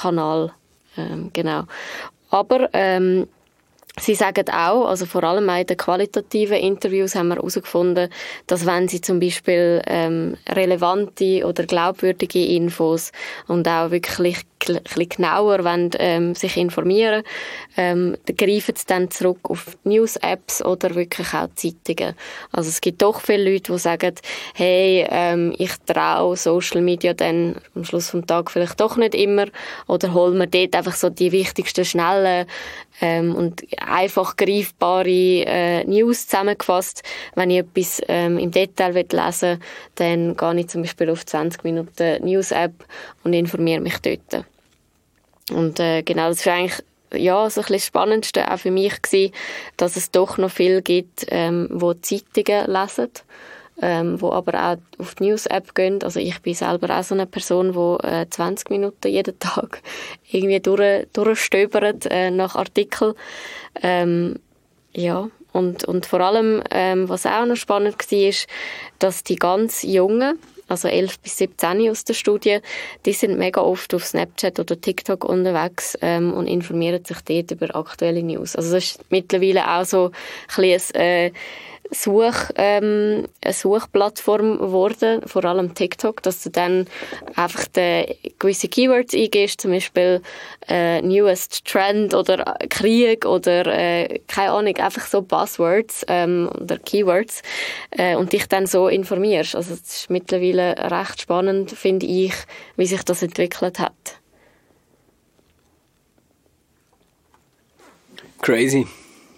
Äh, ähm, genau. Aber ähm, sie sagen auch, also vor allem in den qualitativen Interviews haben wir herausgefunden, dass wenn sie zum Beispiel ähm, relevante oder glaubwürdige Infos und auch wirklich ein bisschen genauer wollen, ähm, sich informieren, ähm, dann greifen sie dann zurück auf News-Apps oder wirklich auch Zeitungen. Also es gibt doch viele Leute, die sagen, hey, ähm, ich traue Social Media dann am Schluss des Tages vielleicht doch nicht immer oder holen wir dort einfach so die wichtigsten, schnellen ähm, und einfach greifbare äh, News zusammengefasst. Wenn ich etwas ähm, im Detail lesen will, dann gehe ich zum Beispiel auf zwanzig Minuten News-App und informiere mich dort. Und äh, genau, das war eigentlich ja, so ein bisschen das Spannendste auch für mich gewesen, dass es doch noch viel gibt, ähm, wo Zeitungen lesen, ähm, wo aber auch auf die News-App gehen. Also ich bin selber auch so eine Person, die äh, zwanzig Minuten jeden Tag irgendwie durch, durchstöbert äh, nach Artikeln. Ähm, ja, und, und vor allem, ähm, was auch noch spannend war, ist, dass die ganz Jungen, also elf bis siebzehn aus der Studie, die sind mega oft auf Snapchat oder TikTok unterwegs ähm, und informieren sich dort über aktuelle News. Also das ist mittlerweile auch so ein bisschen äh, Such, ähm, eine Suchplattform geworden, vor allem TikTok, dass du dann einfach die gewisse Keywords eingibst, zum Beispiel äh, newest Trend oder Krieg oder äh, keine Ahnung, einfach so Buzzwords ähm, oder Keywords äh, und dich dann so informierst. Also es ist mittlerweile recht spannend, finde ich, wie sich das entwickelt hat. Crazy.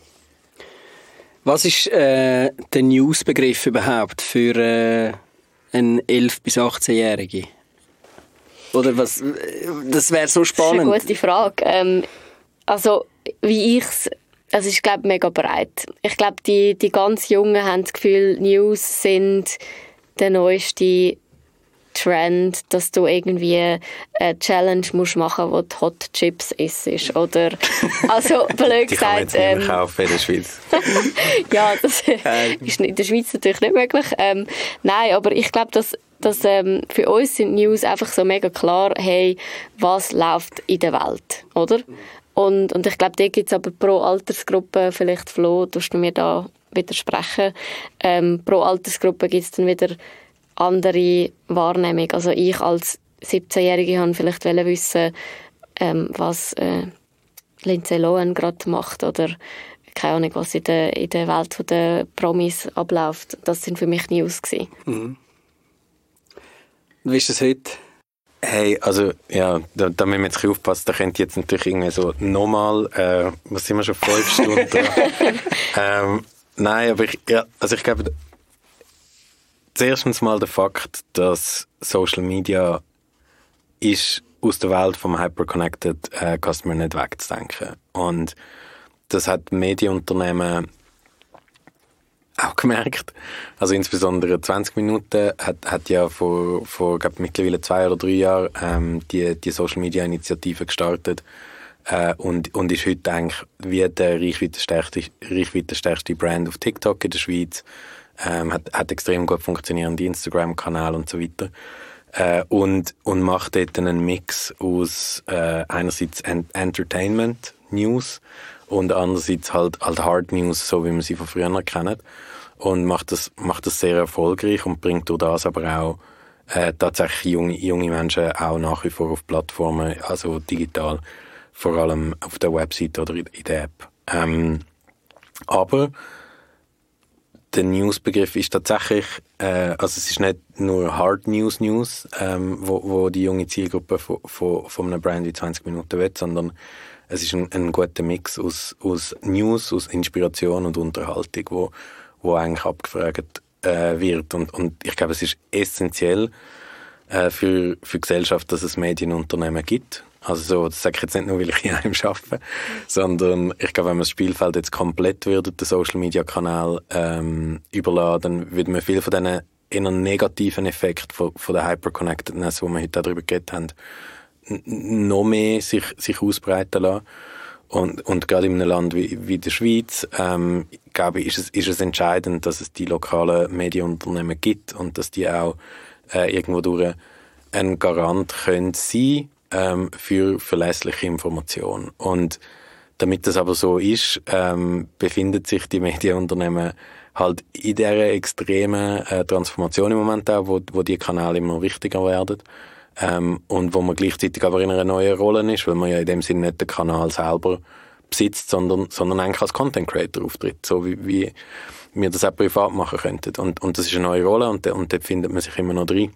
Was ist äh, der News-Begriff überhaupt für äh, einen elf- bis achtzehnjährigen? Oder was? Das wäre so spannend. Das ist eine gute Frage. Ähm, also, wie ich es... Also, ich glaube, mega breit. Ich glaube, die, die ganz Jungen haben das Gefühl, News sind der neueste Trend, dass du irgendwie eine Challenge musst machen musst, wo du Hot Chips isst. Oder, also blöd die kann gesagt... man jetzt nicht mehr ähm, kaufen in der Schweiz. ja, das ist in der Schweiz natürlich nicht möglich. Ähm, nein, aber ich glaube, dass, dass ähm, für uns sind News einfach so mega klar, hey, was läuft in der Welt, oder? Und, und ich glaube, da gibt es aber pro Altersgruppe, vielleicht Flo, tust du mir da widersprechen, ähm, pro Altersgruppe gibt es dann wieder andere Wahrnehmung. Also ich als siebzehnjährige wollte vielleicht wissen, ähm, was äh, Lindsay Lohan gerade macht oder keine Ahnung, was in der, in der Welt der Promis abläuft. Das sind für mich News gewesen. Mhm. Wie ist das heute? Hey, also, ja, da, da müssen wir jetzt aufpassen, da könnte jetzt natürlich irgendwie so nochmal, äh, was sind wir schon, fünf Stunden dran? ähm, nein, aber ich, ja, also ich glaube, zuerst mal der Fakt, dass Social Media ist aus der Welt vom Hyperconnected äh, Customer nicht wegzudenken. Und das hat Medienunternehmen auch gemerkt. Also insbesondere zwanzig Minuten hat, hat ja vor, vor glaub, mittlerweile zwei oder drei Jahren ähm, die, die Social Media Initiative gestartet äh, und, und ist heute eigentlich wie der reichweitenstärkste, reichweitenstärkste Brand auf TikTok in der Schweiz. Ähm, hat, hat extrem gut funktionierende Instagram-Kanal und so weiter. Äh, und, und macht dort einen Mix aus äh, einerseits Ent- Entertainment News und andererseits halt, halt Hard News, so wie man sie von früher kennt. Und macht das, macht das sehr erfolgreich und bringt durch das aber auch äh, tatsächlich junge, junge Menschen auch nach wie vor auf Plattformen, also digital, vor allem auf der Website oder in, in der App. Ähm, aber der News-Begriff ist tatsächlich, äh, also es ist nicht nur Hard News News, ähm, wo, wo die junge Zielgruppe von, von, von einem Brand wie zwanzig Minuten will, sondern es ist ein, ein guter Mix aus, aus News, aus Inspiration und Unterhaltung, wo, wo eigentlich abgefragt äh, wird. Und, und ich glaube, es ist essentiell äh, für, für die Gesellschaft, dass es Medienunternehmen gibt. Also so, das sage ich jetzt nicht nur, weil ich in einem arbeite, sondern ich glaube, wenn man das Spielfeld jetzt komplett würde, den Social-Media-Kanal ähm, überladen, dann würde man viel von diesen eher negativen Effekten von, von der Hyperconnectedness, wo wir heute auch darüber geredet haben, n- noch mehr sich, sich ausbreiten lassen. Und, und gerade in einem Land wie, wie der Schweiz, ähm, glaube ich, ist es, ist es entscheidend, dass es die lokalen Medienunternehmen gibt und dass die auch äh, irgendwo durch ein Garant können sein ähm, für verlässliche Information. Und damit das aber so ist, ähm, befinden sich die Medienunternehmen halt in dieser extremen äh, Transformation im Moment auch, wo, wo die Kanäle immer wichtiger werden. Ähm, und wo man gleichzeitig aber in einer neuen Rolle ist, weil man ja in dem Sinne nicht den Kanal selber besitzt, sondern, sondern eigentlich als Content Creator auftritt, so wie, wie wir das auch privat machen könnten. Und, und das ist eine neue Rolle und, und dort findet man sich immer noch drin.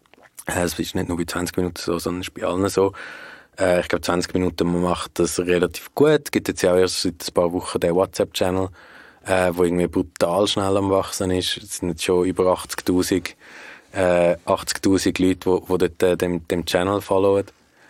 Es ist nicht nur bei zwanzig Minuten so, sondern es ist bei allen so. Äh, ich glaube, zwanzig Minuten, man macht das relativ gut. Es gibt jetzt ja auch erst seit ein paar Wochen den WhatsApp-Channel, äh, wo irgendwie brutal schnell am Wachsen ist. Es sind jetzt schon über achtzigtausend äh, achtzigtausend Leute, die, die dort äh, dem, dem Channel followen.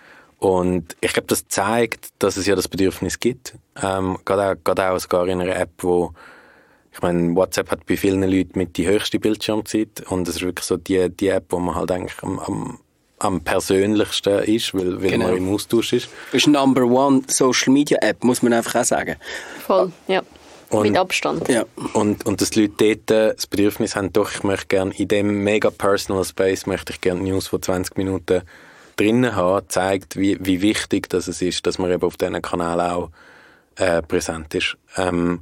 Und ich glaube, das zeigt, dass es ja das Bedürfnis gibt. Ähm, gerade auch, gerade auch sogar in einer App, wo ich meine, WhatsApp hat bei vielen Leuten mit die höchste Bildschirmzeit und es ist wirklich so die, die App, wo man halt eigentlich am, am, am persönlichsten ist, weil, weil genau. man im Austausch ist. Das ist Number One Social Media App, muss man einfach auch sagen. Voll, ja. Und, mit Abstand. Ja. Und, und dass die Leute dort das Bedürfnis haben, doch, ich möchte gerne in dem mega personal Space, möchte ich gerne News von zwanzig Minuten drinnen haben, zeigt, wie, wie wichtig das es ist, dass man eben auf diesen Kanälen auch äh, präsent ist. Ähm,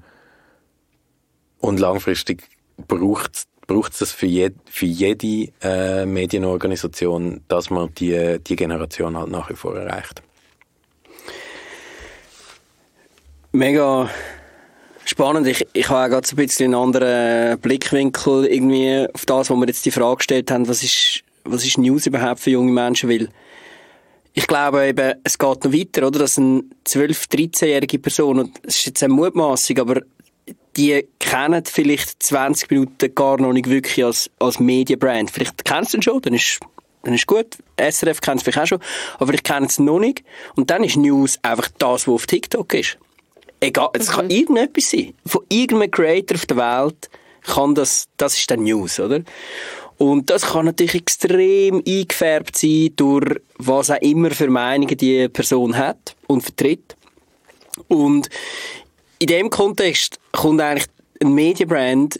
Und langfristig braucht es das für, jed, für jede äh, Medienorganisation, dass man die, die Generation halt nach wie vor erreicht. Mega spannend. Ich, ich habe auch gerade so ein bisschen einen anderen Blickwinkel irgendwie auf das, wo wir jetzt die Frage gestellt haben, was ist, was ist News überhaupt für junge Menschen, weil ich glaube eben, es geht noch weiter, oder? Dass eine zwölf-, dreizehnjährige Person, und es ist jetzt eine Mutmaßung, aber die kennen vielleicht zwanzig Minuten gar noch nicht wirklich als, als Medienbrand. Vielleicht kennst du ihn schon, dann ist, dann ist gut. S R F kennt es vielleicht auch schon, aber vielleicht kennen es noch nicht. Und dann ist News einfach das, was auf TikTok ist. Egal, es mhm. kann irgendetwas sein. Von irgendeinem Creator auf der Welt kann das, das ist dann News, oder? Und das kann natürlich extrem eingefärbt sein durch was auch immer für Meinungen die Person hat und vertritt. Und in dem Kontext kommt eigentlich ein Medienbrand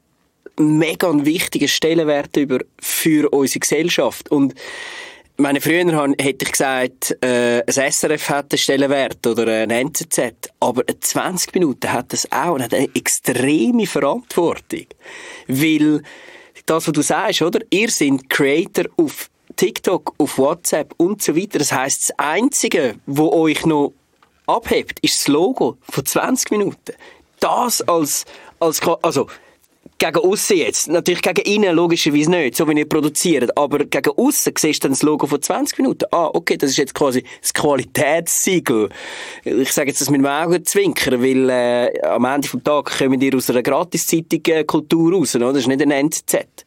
mega einen wichtigen Stellenwert über für unsere Gesellschaft. Und meine, früher hätte ich gesagt, äh, ein S R F hat einen Stellenwert oder ein N Z Z, aber zwanzig Minuten hat das auch und hat eine extreme Verantwortung. Weil das, was du sagst, oder? Ihr seid Creator auf TikTok, auf WhatsApp und so weiter. Das heisst, das Einzige, was euch noch abhebt, ist das Logo von zwanzig Minuten. Das als, als, also, gegen aussen jetzt. Natürlich gegen innen logischerweise nicht, so wie ihr produziert. Aber gegen aussen siehst du dann das Logo von zwanzig Minuten. Ah, okay, das ist jetzt quasi das Qualitätssiegel. Ich sage jetzt das mit dem Augen zwinkern, weil äh, am Ende des Tages kommen ihr aus einer Gratiszeitung äh, Kultur raus, oder? Das ist nicht ein N Z Z.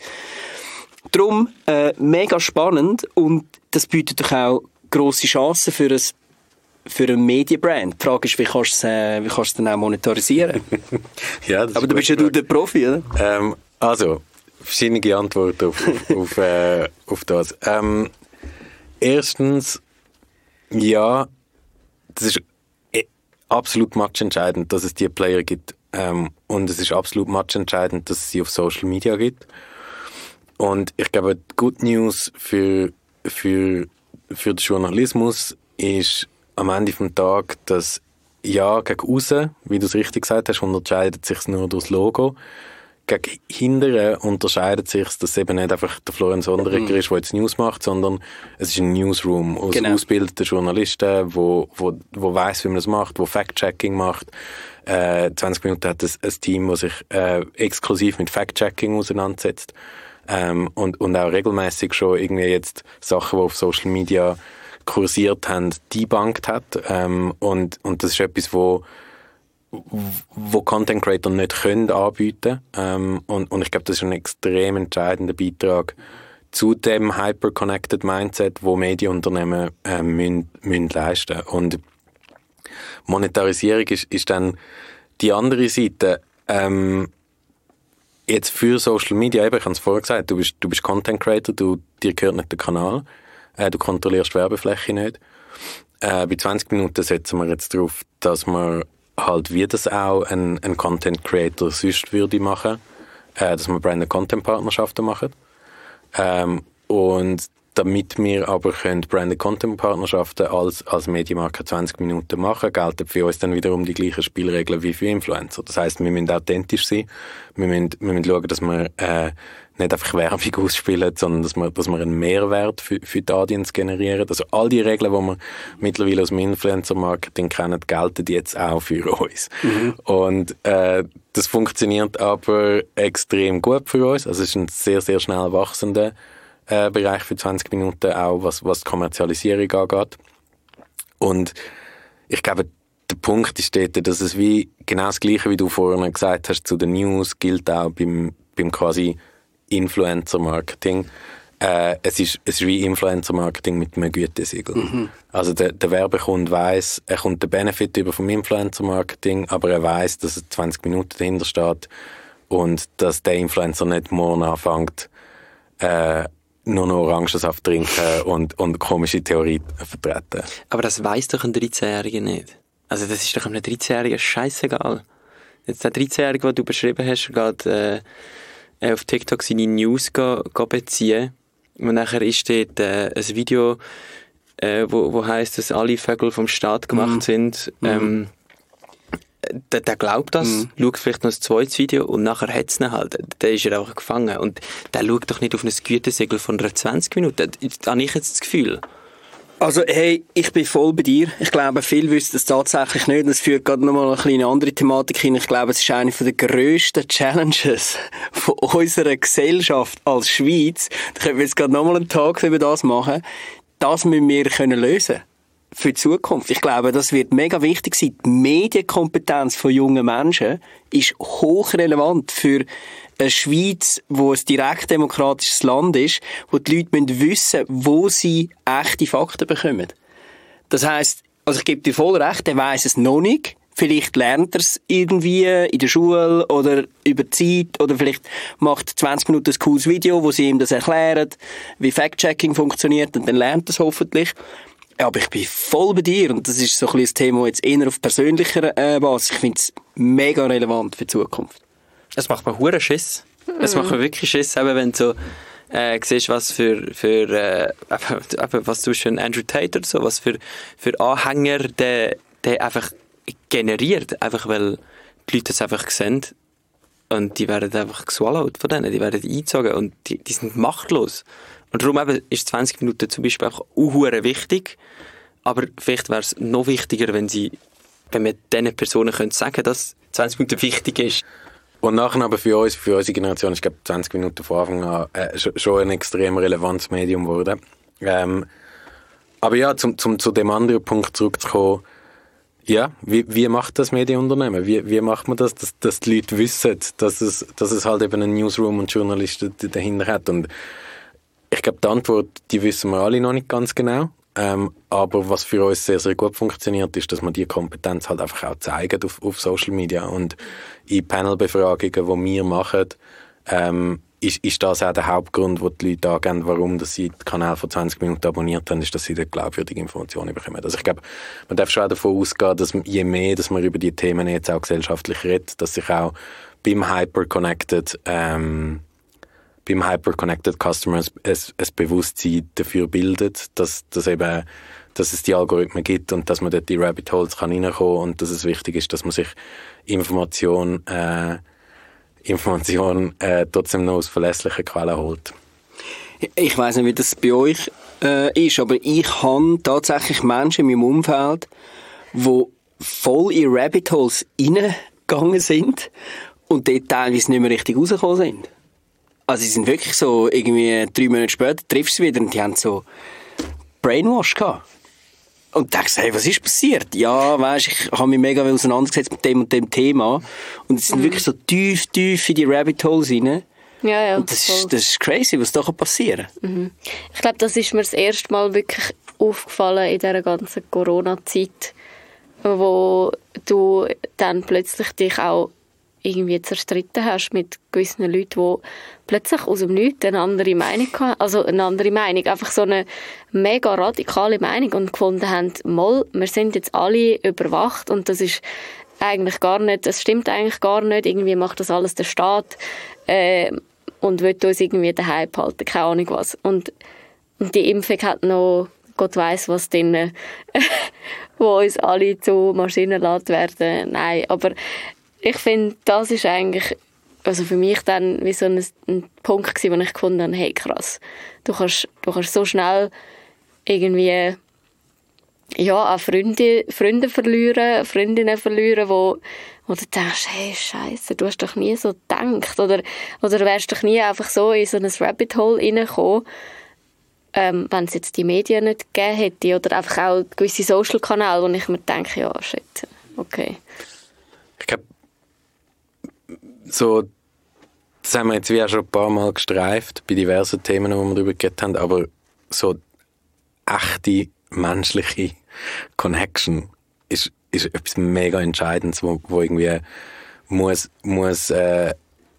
Darum äh, mega spannend und das bietet doch auch grosse Chancen für ein für eine Medienbrand. Die Frage ist, wie kannst du es, äh, wie kannst du es dann auch monetarisieren? Ja, das aber du bist ja du der Profi, oder? Ähm, also, verschiedene Antworten auf, auf, auf, äh, auf das. Ähm, erstens, ja, das ist absolut matchentscheidend, dass es die Player gibt. Ähm, und es ist absolut matchentscheidend, dass es sie auf Social Media gibt. Und ich glaube, die Good News für, für, für den Journalismus ist am Ende des Tages, dass ja, gegen aussen, wie du es richtig gesagt hast, unterscheidet sich nur durch das Logo. gegen hindern unterscheidet sich, dass es eben nicht einfach der Florian Sonderegger Mhm. ist, der jetzt News macht, sondern es ist ein Newsroom aus Genau. ausgebildeten Journalisten, wo, wo, wo weiss, wie man das macht, wo Fact-Checking macht. Äh, zwanzig Minuten hat ein, ein Team, das sich äh, exklusiv mit Fact-Checking auseinandersetzt. Ähm, und, und auch regelmäßig schon irgendwie jetzt Sachen, die auf Social Media kursiert haben, debunked hat. Ähm, und, und das ist etwas, wo wo Content Creator nicht können anbieten. Ähm, und, und ich glaube, das ist ein extrem entscheidender Beitrag zu dem Hyper-Connected Mindset, wo Medienunternehmen äh, müssen, müssen leisten. Und Monetarisierung ist, ist dann die andere Seite. Ähm, jetzt für Social Media, eben, ich habe es vorher gesagt, du bist, du bist Content Creator, du, dir gehört nicht der Kanal, äh, du kontrollierst die Werbefläche nicht. Äh, bei zwanzig Minuten setzen wir jetzt darauf, dass wir halt, wie das auch ein, ein Content Creator sonst würde machen, äh, dass wir Branded Content Partnerschaften machen. Ähm, und damit wir aber können Branded Content Partnerschaften als, als Medienmarke zwanzig Minuten machen, gelten für uns dann wiederum die gleichen Spielregeln wie für Influencer. Das heisst, wir müssen authentisch sein, wir müssen, wir müssen schauen, dass wir äh, nicht einfach Werbung ausspielen, sondern dass wir, dass wir einen Mehrwert für, für die Audience generieren. Also all die Regeln, die wir mittlerweile aus dem Influencer-Marketing kennen, gelten jetzt auch für uns. Mhm. Und äh, das funktioniert aber extrem gut für uns. Also es ist ein sehr, sehr schnell wachsender äh, Bereich für zwanzig Minuten, auch was, was die Kommerzialisierung angeht. Und ich glaube, der Punkt ist dort, dass es wie genau das Gleiche, wie du vorhin gesagt hast, zu den News, gilt auch beim, beim quasi Influencer-Marketing. Äh, es, ist, es ist wie Influencer-Marketing mit einem Gütesiegel. Mhm. Also der, der Werbekunde weiss, er kommt den Benefit über vom Influencer-Marketing, aber er weiss, dass er zwanzig Minuten dahinter steht und dass der Influencer nicht morgen anfängt, äh, nur noch Orangensaft trinken und, und komische Theorien vertreten. Aber das weiss doch ein dreizehnjähriger nicht. Also das ist doch einem dreizehnjährigen scheißegal. Jetzt der dreizehnjährige, den du beschrieben hast, geht äh, auf TikTok seine News go, go beziehen. Und nachher ist dort äh, ein Video, äh, wo, wo heisst, dass alle Vögel vom Staat gemacht mm. sind. Ähm, mm. der, der glaubt das, mm. schaut vielleicht noch ein zweites Video und nachher hat es ihn halt. Der ist ja auch gefangen. Und der schaut doch nicht auf ein Gütesiegel von einer zwanzig Minuten. Da habe ich jetzt das Gefühl. Also, hey, ich bin voll bei dir. Ich glaube, viele wissen das tatsächlich nicht. Das führt gerade nochmal eine kleine andere Thematik hin. Ich glaube, es ist eine der grössten Challenges von unserer Gesellschaft als Schweiz. Da können wir jetzt gerade nochmal einen Tag über das machen. Das müssen wir können lösen. Für die Zukunft. Ich glaube, das wird mega wichtig sein. Die Medienkompetenz von jungen Menschen ist hochrelevant für eine Schweiz, wo ein direkt demokratisches Land ist, wo die Leute müssen wissen, wo sie echte Fakten bekommen. Das heisst, also ich gebe dir voll recht, er weiss es noch nicht. Vielleicht lernt er es irgendwie in der Schule oder über die Zeit oder vielleicht macht zwanzig Minuten ein cooles Video, wo sie ihm das erklären, wie Fact-Checking funktioniert und dann lernt er es hoffentlich. Aber ich bin voll bei dir und das ist so ein bisschen das Thema jetzt eher auf persönlicher äh, Basis. Ich finde es mega relevant für die Zukunft. Es macht mir hure Schiss. Mhm. Es macht mir wirklich Schiss, eben wenn du so äh, siehst, was für, für äh, was zum Beispiel Andrew Tate oder so, was für, für Anhänger der, der einfach generiert, einfach weil die Leute das einfach sehen und die werden einfach geswallowed von denen, die werden eingezogen und die, die sind machtlos. Und darum eben ist zwanzig Minuten zum Beispiel auch unhure wichtig, aber vielleicht wäre es noch wichtiger, wenn sie, wenn wir diesen Personen können sagen, dass zwanzig Minuten wichtig ist. Und nachher aber für uns, für unsere Generation, ich glaube zwanzig Minuten von Anfang an äh, schon ein extrem relevantes Medium geworden. Ähm, aber ja, zum, zum, zu dem anderen Punkt zurückzukommen, ja, wie, wie macht das Medienunternehmen? Wie, wie macht man das, dass, dass die Leute wissen, dass es, dass es halt eben einen Newsroom und Journalisten dahinter hat? Und ich glaube, die Antwort, die wissen wir alle noch nicht ganz genau. Ähm, aber was für uns sehr, sehr gut funktioniert, ist, dass wir die Kompetenz halt einfach auch zeigen auf, auf Social Media. Und in Panelbefragungen, die wir machen, ähm, ist, ist das auch der Hauptgrund, wo die Leute angeben, warum dass sie den Kanal von zwanzig Minuten abonniert haben, ist, dass sie dort glaubwürdige Informationen bekommen. Also ich glaube, man darf schon auch davon ausgehen, dass je mehr, dass man über die Themen jetzt auch gesellschaftlich redet, dass sich auch beim Hyper-Connected ähm, beim Hyper-Connected Customer ein, ein Bewusstsein dafür bildet, dass, dass, eben, dass es die Algorithmen gibt und dass man dort die Rabbit Holes kann reinkommen und dass es wichtig ist, dass man sich Information äh, Information äh, trotzdem noch aus verlässlichen Quellen holt. Ich weiss nicht, wie das bei euch äh, ist, aber ich habe tatsächlich Menschen in meinem Umfeld, die voll in Rabbit Holes reingegangen sind und dort teilweise nicht mehr richtig rausgekommen sind. Also sie sind wirklich so, irgendwie drei Monate später triffst du sie wieder und die haben so Brainwash gehabt. Und denkst, hey, was ist passiert? Ja, weisst, ich habe mich mega auseinandergesetzt mit dem und dem Thema. Und es sind mhm. wirklich so tief, tief in die Rabbit Holes rein. Ja, ja. Und das, ist, das ist crazy, was da passieren kann. Mhm. Ich glaube, das ist mir das erste Mal wirklich aufgefallen in dieser ganzen Corona-Zeit, wo du dann plötzlich dich auch irgendwie zerstritten hast mit gewissen Leuten, die plötzlich aus dem Nichts eine andere Meinung hatten. Also eine andere Meinung, einfach so eine mega radikale Meinung und gefunden haben, mal, wir sind jetzt alle überwacht und das ist eigentlich gar nicht, das stimmt eigentlich gar nicht, irgendwie macht das alles der Staat äh, und will uns irgendwie daheim behalten, keine Ahnung was. Und, und die Impfung hat noch, Gott weiss was drin, wo uns alle zu Maschinen lassen werden. Nein, aber ich finde, das ist eigentlich also für mich dann wie so ein, ein Punkt gewesen, wo ich gefunden habe, hey krass, du kannst, du kannst so schnell irgendwie ja, auch Freunde, Freunde verlieren, Freundinnen verlieren, wo, wo du denkst, hey Scheiße, du hast doch nie so gedacht oder, oder wärst doch nie einfach so in so ein Rabbit Hole reingekommen, ähm, wenn es jetzt die Medien nicht gegeben hätte oder einfach auch gewisse Social-Kanäle, wo ich mir denke, ja shit, okay. Ich glaube, so, das haben wir jetzt wie auch schon ein paar Mal gestreift, bei diversen Themen, wo wir darüber geredet haben, aber so echte menschliche Connection ist, ist etwas mega Entscheidendes, wo, wo irgendwie muss, muss äh,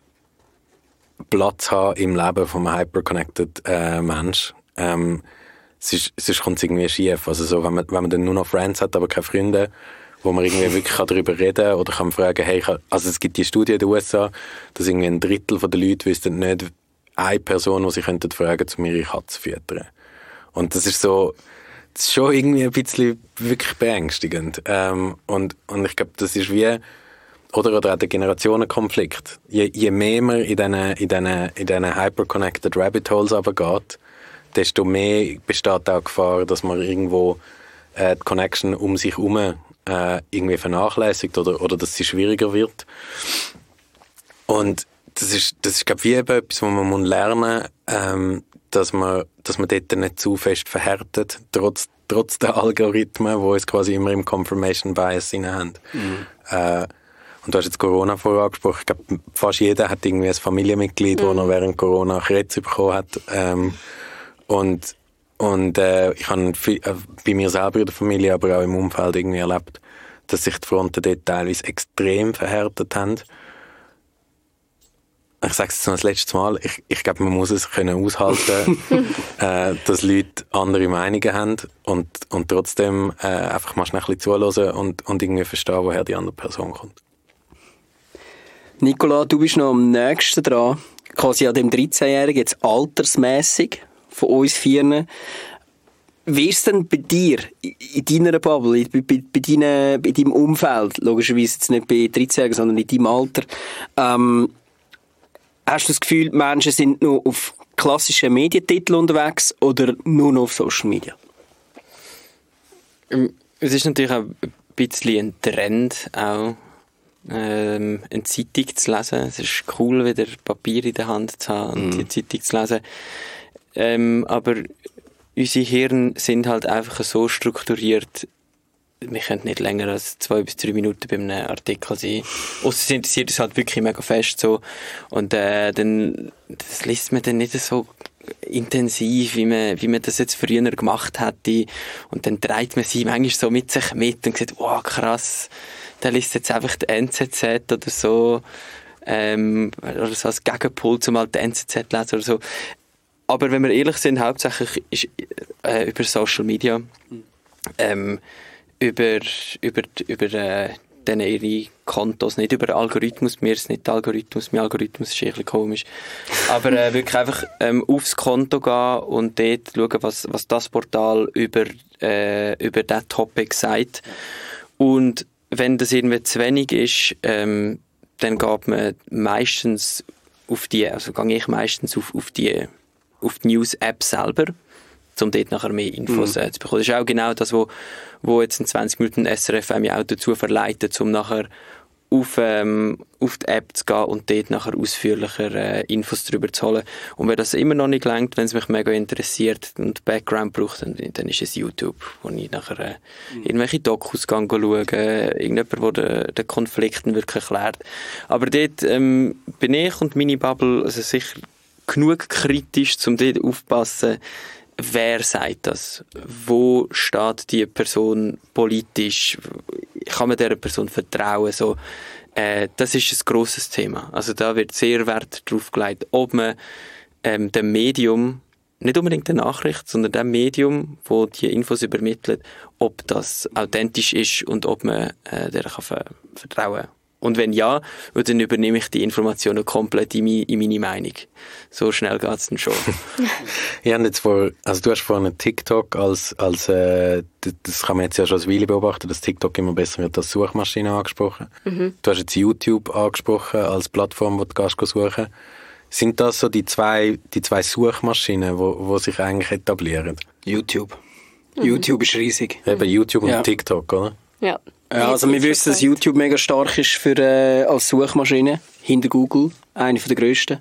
Platz haben im Leben von einem hyperconnected äh, Mensch. Ähm, sonst, sonst kommt es irgendwie schief. Also so, wenn man, wenn man dann nur noch Friends hat, aber keine Freunde, wo man irgendwie wirklich darüber reden kann oder kann fragen, hey, kann, also es gibt die Studie in den U S A, dass irgendwie ein Drittel der Leute wüssten nicht eine Person, die sie könnten fragen, um ihre Katze zu füttern. Und das ist so, das ist schon irgendwie ein bisschen wirklich beängstigend. Ähm, und, und ich glaube, das ist wie, oder, oder auch der Generationenkonflikt. Je, je mehr man in diesen in diesen, in diesen hyperconnected Rabbit Holes runtergeht, desto mehr besteht auch die Gefahr, dass man irgendwo äh, die Connection um sich herum äh, irgendwie vernachlässigt oder, oder dass sie schwieriger wird. Und das ist, das ist glaube ich, wie eben etwas, was man lernen muss, ähm, dass man, dass man dort nicht zu fest verhärtet, trotz, trotz der Algorithmen, die uns quasi immer im Confirmation Bias drin haben. Mhm. Äh, und du hast jetzt Corona vorher angesprochen. Ich glaube, fast jeder hat irgendwie ein Familienmitglied, mhm. das noch während Corona Krebs bekommen hat. Ähm, und und äh, ich habe viel, äh, bei mir selber in der Familie, aber auch im Umfeld irgendwie erlebt, dass sich die Fronten dort teilweise extrem verhärtet haben. Ich sage es jetzt noch das letzte Mal, ich, ich glaube, man muss es können aushalten, äh, dass Leute andere Meinungen haben und, und trotzdem äh, einfach mal schnell ein bisschen zuhören und, und irgendwie verstehen, woher die andere Person kommt. Nicola, du bist noch am nächsten dran, quasi an dem dreizehnjährigen, jetzt altersmässig von uns Vieren. Wie ist es denn bei dir, in deiner Bubble, bei, bei, bei, deine, bei deinem Umfeld, logischerweise jetzt nicht bei dreizehnjährigen, sondern in deinem Alter, ähm, hast du das Gefühl, Menschen sind nur auf klassischen Medientiteln unterwegs oder nur noch auf Social Media? Es ist natürlich auch ein bisschen ein Trend, auch ähm, eine Zeitung zu lesen. Es ist cool, wieder Papier in der Hand zu haben und mm. die Zeitung zu lesen. Ähm, aber unsere Hirne sind halt einfach so strukturiert, wir können nicht länger als zwei bis drei Minuten bei einem Artikel sein. Ausser es interessiert uns halt wirklich mega fest so. Und äh, dann das liest man dann nicht so intensiv, wie man, wie man das jetzt früher gemacht hätte. Und dann dreht man sie manchmal so mit sich mit und sagt, wow, krass, der liest jetzt einfach die N Z Z oder so. Ähm, oder so als Gegenpol zum halt die N Z Z lesen oder so. Aber wenn wir ehrlich sind, hauptsächlich ist äh, über Social Media, ähm, über, über, über äh, dann ihre Kontos, nicht über Algorithmus. Mir ist nicht der Algorithmus, mein Algorithmus ist ein bisschen komisch. Aber äh, wirklich einfach ähm, aufs Konto gehen und dort schauen, was, was das Portal über, äh, über diesen Topic sagt. Und wenn das irgendwie zu wenig ist, ähm, dann geht man meistens auf die, also gehe ich meistens auf, auf die, auf die News-App selber, um dort nachher mehr Infos mhm. zu bekommen. Das ist auch genau das, wo, wo jetzt in zwanzig Minuten S R F mich auch dazu verleitet, um nachher auf, ähm, auf die App zu gehen und dort nachher ausführlicher äh, Infos darüber zu holen. Und wenn das immer noch nicht gelangt, wenn es mich mega interessiert und Background braucht, dann, dann ist es YouTube, wo ich nachher äh, mhm. irgendwelche Dokus schaue, äh, irgendjemand, der den, den Konflikten wirklich erklärt. Aber dort ähm, bin ich und meine Bubble also sicher genug kritisch, um dort aufzupassen, wer sagt das? Wo steht die Person politisch? Kann man dieser Person vertrauen? So, äh, das ist ein grosses Thema. Also da wird sehr Wert darauf gelegt, ob man ähm, dem Medium, nicht unbedingt der Nachricht, sondern dem Medium, wo die Infos übermittelt, ob das authentisch ist und ob man äh, der kann ver- vertrauen kann. Und wenn ja, dann übernehme ich die Informationen komplett in meine, in meine Meinung. So schnell geht es dann schon. Ich habe jetzt vor, also du hast vorhin TikTok als, als äh, das kann man jetzt ja schon als Weile beobachten, dass TikTok immer besser wird als Suchmaschine angesprochen. Mhm. Du hast jetzt YouTube angesprochen als Plattform, wo du gehst suchen. Sind das so die zwei, die zwei Suchmaschinen, wo, wo sich eigentlich etablieren? YouTube. Mhm. YouTube ist riesig. Eben YouTube und ja. TikTok, oder? Ja. Ja, also wir wissen, dass YouTube mega stark ist für, äh, als Suchmaschine, hinter Google, eine der grössten.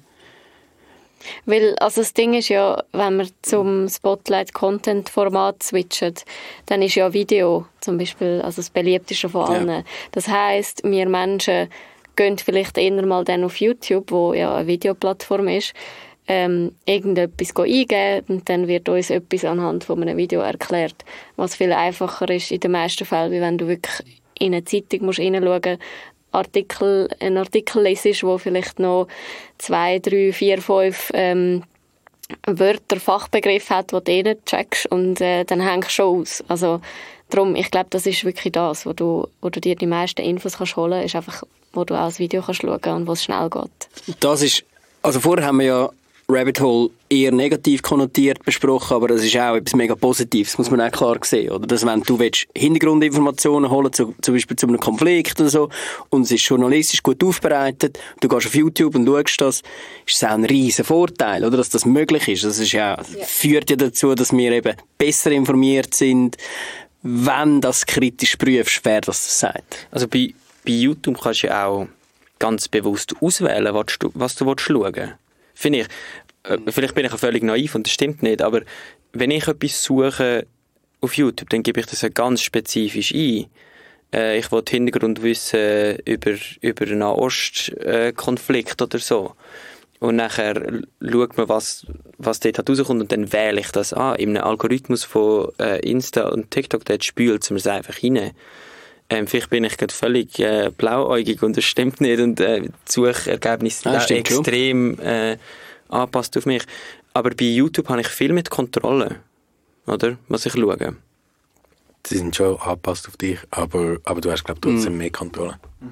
Weil, also das Ding ist ja, wenn wir zum Spotlight-Content-Format switchen, dann ist ja Video zum Beispiel also das beliebteste von allen. Ja. Das heisst, wir Menschen gehen vielleicht eher mal dann auf YouTube, wo ja eine Videoplattform ist, ähm, irgendetwas eingeben und dann wird uns etwas anhand von einem Video erklärt, was viel einfacher ist in den meisten Fällen, wie wenn du wirklich in eine Zeitung musst reinschauen, Artikel, einen Artikel lesest, wo vielleicht noch zwei, drei, vier, fünf ähm, Wörter, Fachbegriffe hat, die du nicht checkst und äh, dann hängst du schon aus. Also darum, ich glaube, das ist wirklich das, wo du, wo du dir die meisten Infos kannst holen kannst, ist einfach, wo du auch das Video kannst schauen und wo es schnell geht. Das ist, also vorher haben wir ja Rabbit Hole eher negativ konnotiert besprochen, aber das ist auch etwas mega Positives, muss man auch klar sehen, oder? Dass wenn du willst, Hintergrundinformationen holen, zu, zum Beispiel zu einem Konflikt oder so, und es ist journalistisch gut aufbereitet, du gehst auf YouTube und schaust das, ist es auch ein riesen Vorteil, oder? Dass das möglich ist. Das ist ja, ja. führt ja dazu, dass wir eben besser informiert sind, wenn das kritisch prüfst, wer das sagt. Also bei, bei YouTube kannst du ja auch ganz bewusst auswählen, was du, was du schauen willst. Finde ich, äh, vielleicht bin ich auch völlig naiv und das stimmt nicht, aber wenn ich etwas suche auf YouTube, dann gebe ich das ja ganz spezifisch ein. Äh, ich will Hintergrund wissen über, über einen Nahostkonflikt äh, oder so. Und nachher schaut man, was, was dort rauskommt und dann wähle ich das an. In einem Algorithmus von äh, Insta und TikTok, dort spült es mir das einfach rein. Ähm, vielleicht bin ich gerade völlig äh, blauäugig und das stimmt nicht und äh, die Suchergebnisse sind ah, extrem äh, angepasst auf mich. Aber bei YouTube habe ich viel mit Kontrolle, oder? Was ich schaue. Sie sind schon angepasst auf dich, aber, aber du hast, glaube ich, trotzdem mm. mehr Kontrolle.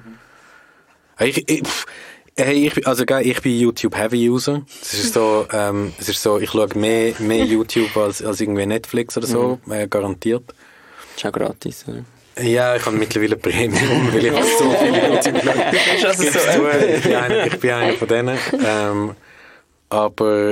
Mhm. Ich, ich, hey, ich, also, ich bin YouTube-Heavy-User. Es ist so, ähm, es ist so, ich schaue mehr, mehr YouTube als, als irgendwie Netflix oder so, mhm. äh, garantiert. Das ist auch gratis, oder? Ja, ich habe mittlerweile Premium, weil ich habe so viele YouTube geschaut. Ich, so, ich, bin einer, ich bin einer von denen. Ähm, aber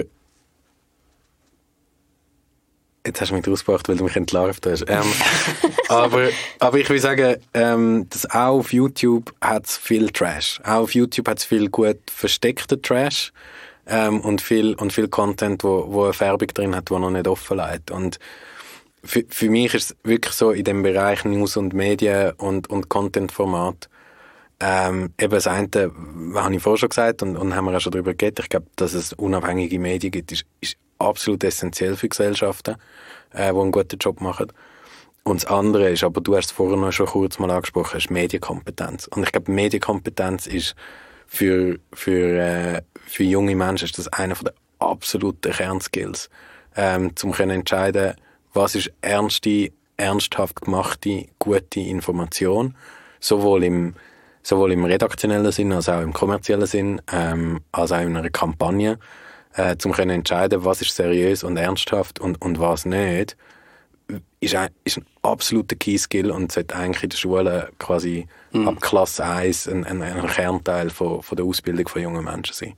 jetzt hast du mich rausgebracht, weil du mich entlarvt hast. Ähm, aber, aber ich will sagen, ähm, dass auch auf YouTube hat es viel Trash. Auch auf YouTube hat es viel gut versteckten Trash ähm, und, viel, und viel Content, wo, wo eine Färbung drin hat, die noch nicht offen liegt. Und Für, für mich ist es wirklich so in dem Bereich News und Medien und, und Content-Format. Ähm, eben das eine, habe ich vorher schon gesagt und, und haben wir auch schon darüber geredet. Ich glaube, dass es unabhängige Medien gibt, ist, ist absolut essentiell für Gesellschaften, äh, die einen guten Job machen. Und das andere ist, aber du hast es vorher noch schon kurz mal angesprochen, ist Medienkompetenz. Und ich glaube, Medienkompetenz ist für, für, äh, für junge Menschen ist das einer der absoluten Kernskills, ähm, um können entscheiden, was ist ernste, ernsthaft gemachte, gute Information, sowohl im, sowohl im redaktionellen Sinn als auch im kommerziellen Sinn, ähm, als auch in einer Kampagne, äh, um können entscheiden, was ist seriös und ernsthaft und, und was nicht, ist ein, ist ein absoluter Key-Skill und sollte eigentlich in der Schule quasi mhm. ab Klasse eins ein, ein, ein Kernteil von, von der Ausbildung von jungen Menschen sein.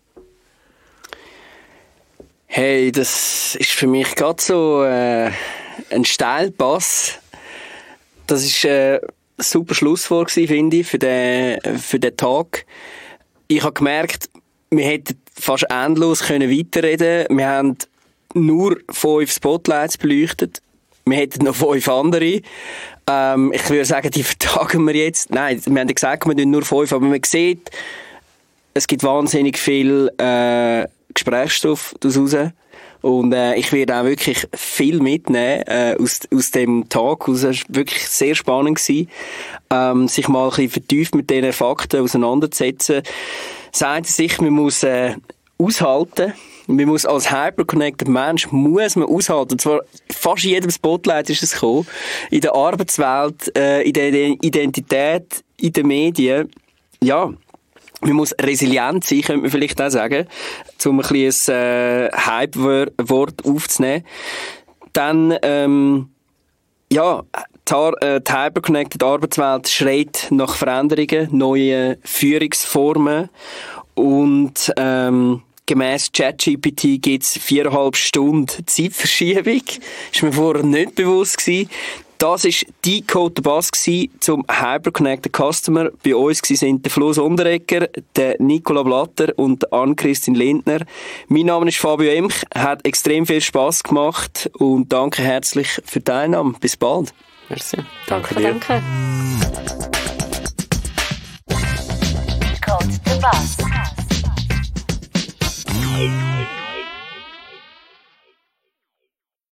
Hey, das ist für mich gerade so äh, ein Steilpass. Das ist äh, ein super Schlusswort gewesen, finde ich, für den, für den Tag. Ich habe gemerkt, wir hätten fast endlos können weiterreden. Wir haben nur fünf Spotlights beleuchtet. Wir hätten noch fünf andere. Ähm, ich würde sagen, die vertagen wir jetzt. Nein, wir haben gesagt, wir tun nur fünf, aber man sieht, es gibt wahnsinnig viel äh, Gesprächsstoff daraus. Und äh, ich werde auch wirklich viel mitnehmen äh, aus, aus dem Tag. Es war wirklich sehr spannend gewesen, ähm, sich mal ein bisschen vertieft mit diesen Fakten auseinanderzusetzen. Sagt sich, man muss äh, aushalten. Man muss als hyperconnected Mensch muss man aushalten. Und zwar fast in jedem Spotlight ist es gekommen. In der Arbeitswelt, äh, in der Identität, in den Medien. Ja. Man muss resilient sein, könnte man vielleicht auch sagen, um ein bisschen ein äh, Hype-Wort aufzunehmen. Dann, ähm, ja, die, äh, die hyperconnected Arbeitswelt schreit nach Veränderungen, neuen Führungsformen und ähm, gemäss ChatGPT gibt es viereinhalb Stunden Zeitverschiebung. Ist mir vorher nicht bewusst gewesen. Das war Decode the Bus zum Hyperconnected Customer. Bei uns waren der Flo Sonderegger, der Nicola Blatter und Ann-Christine Lindner. Mein Name ist Fabio Emch, hat extrem viel Spass gemacht und danke herzlich für die Teilnahme. Bis bald. Merci. Danke, danke. Decode the Bus.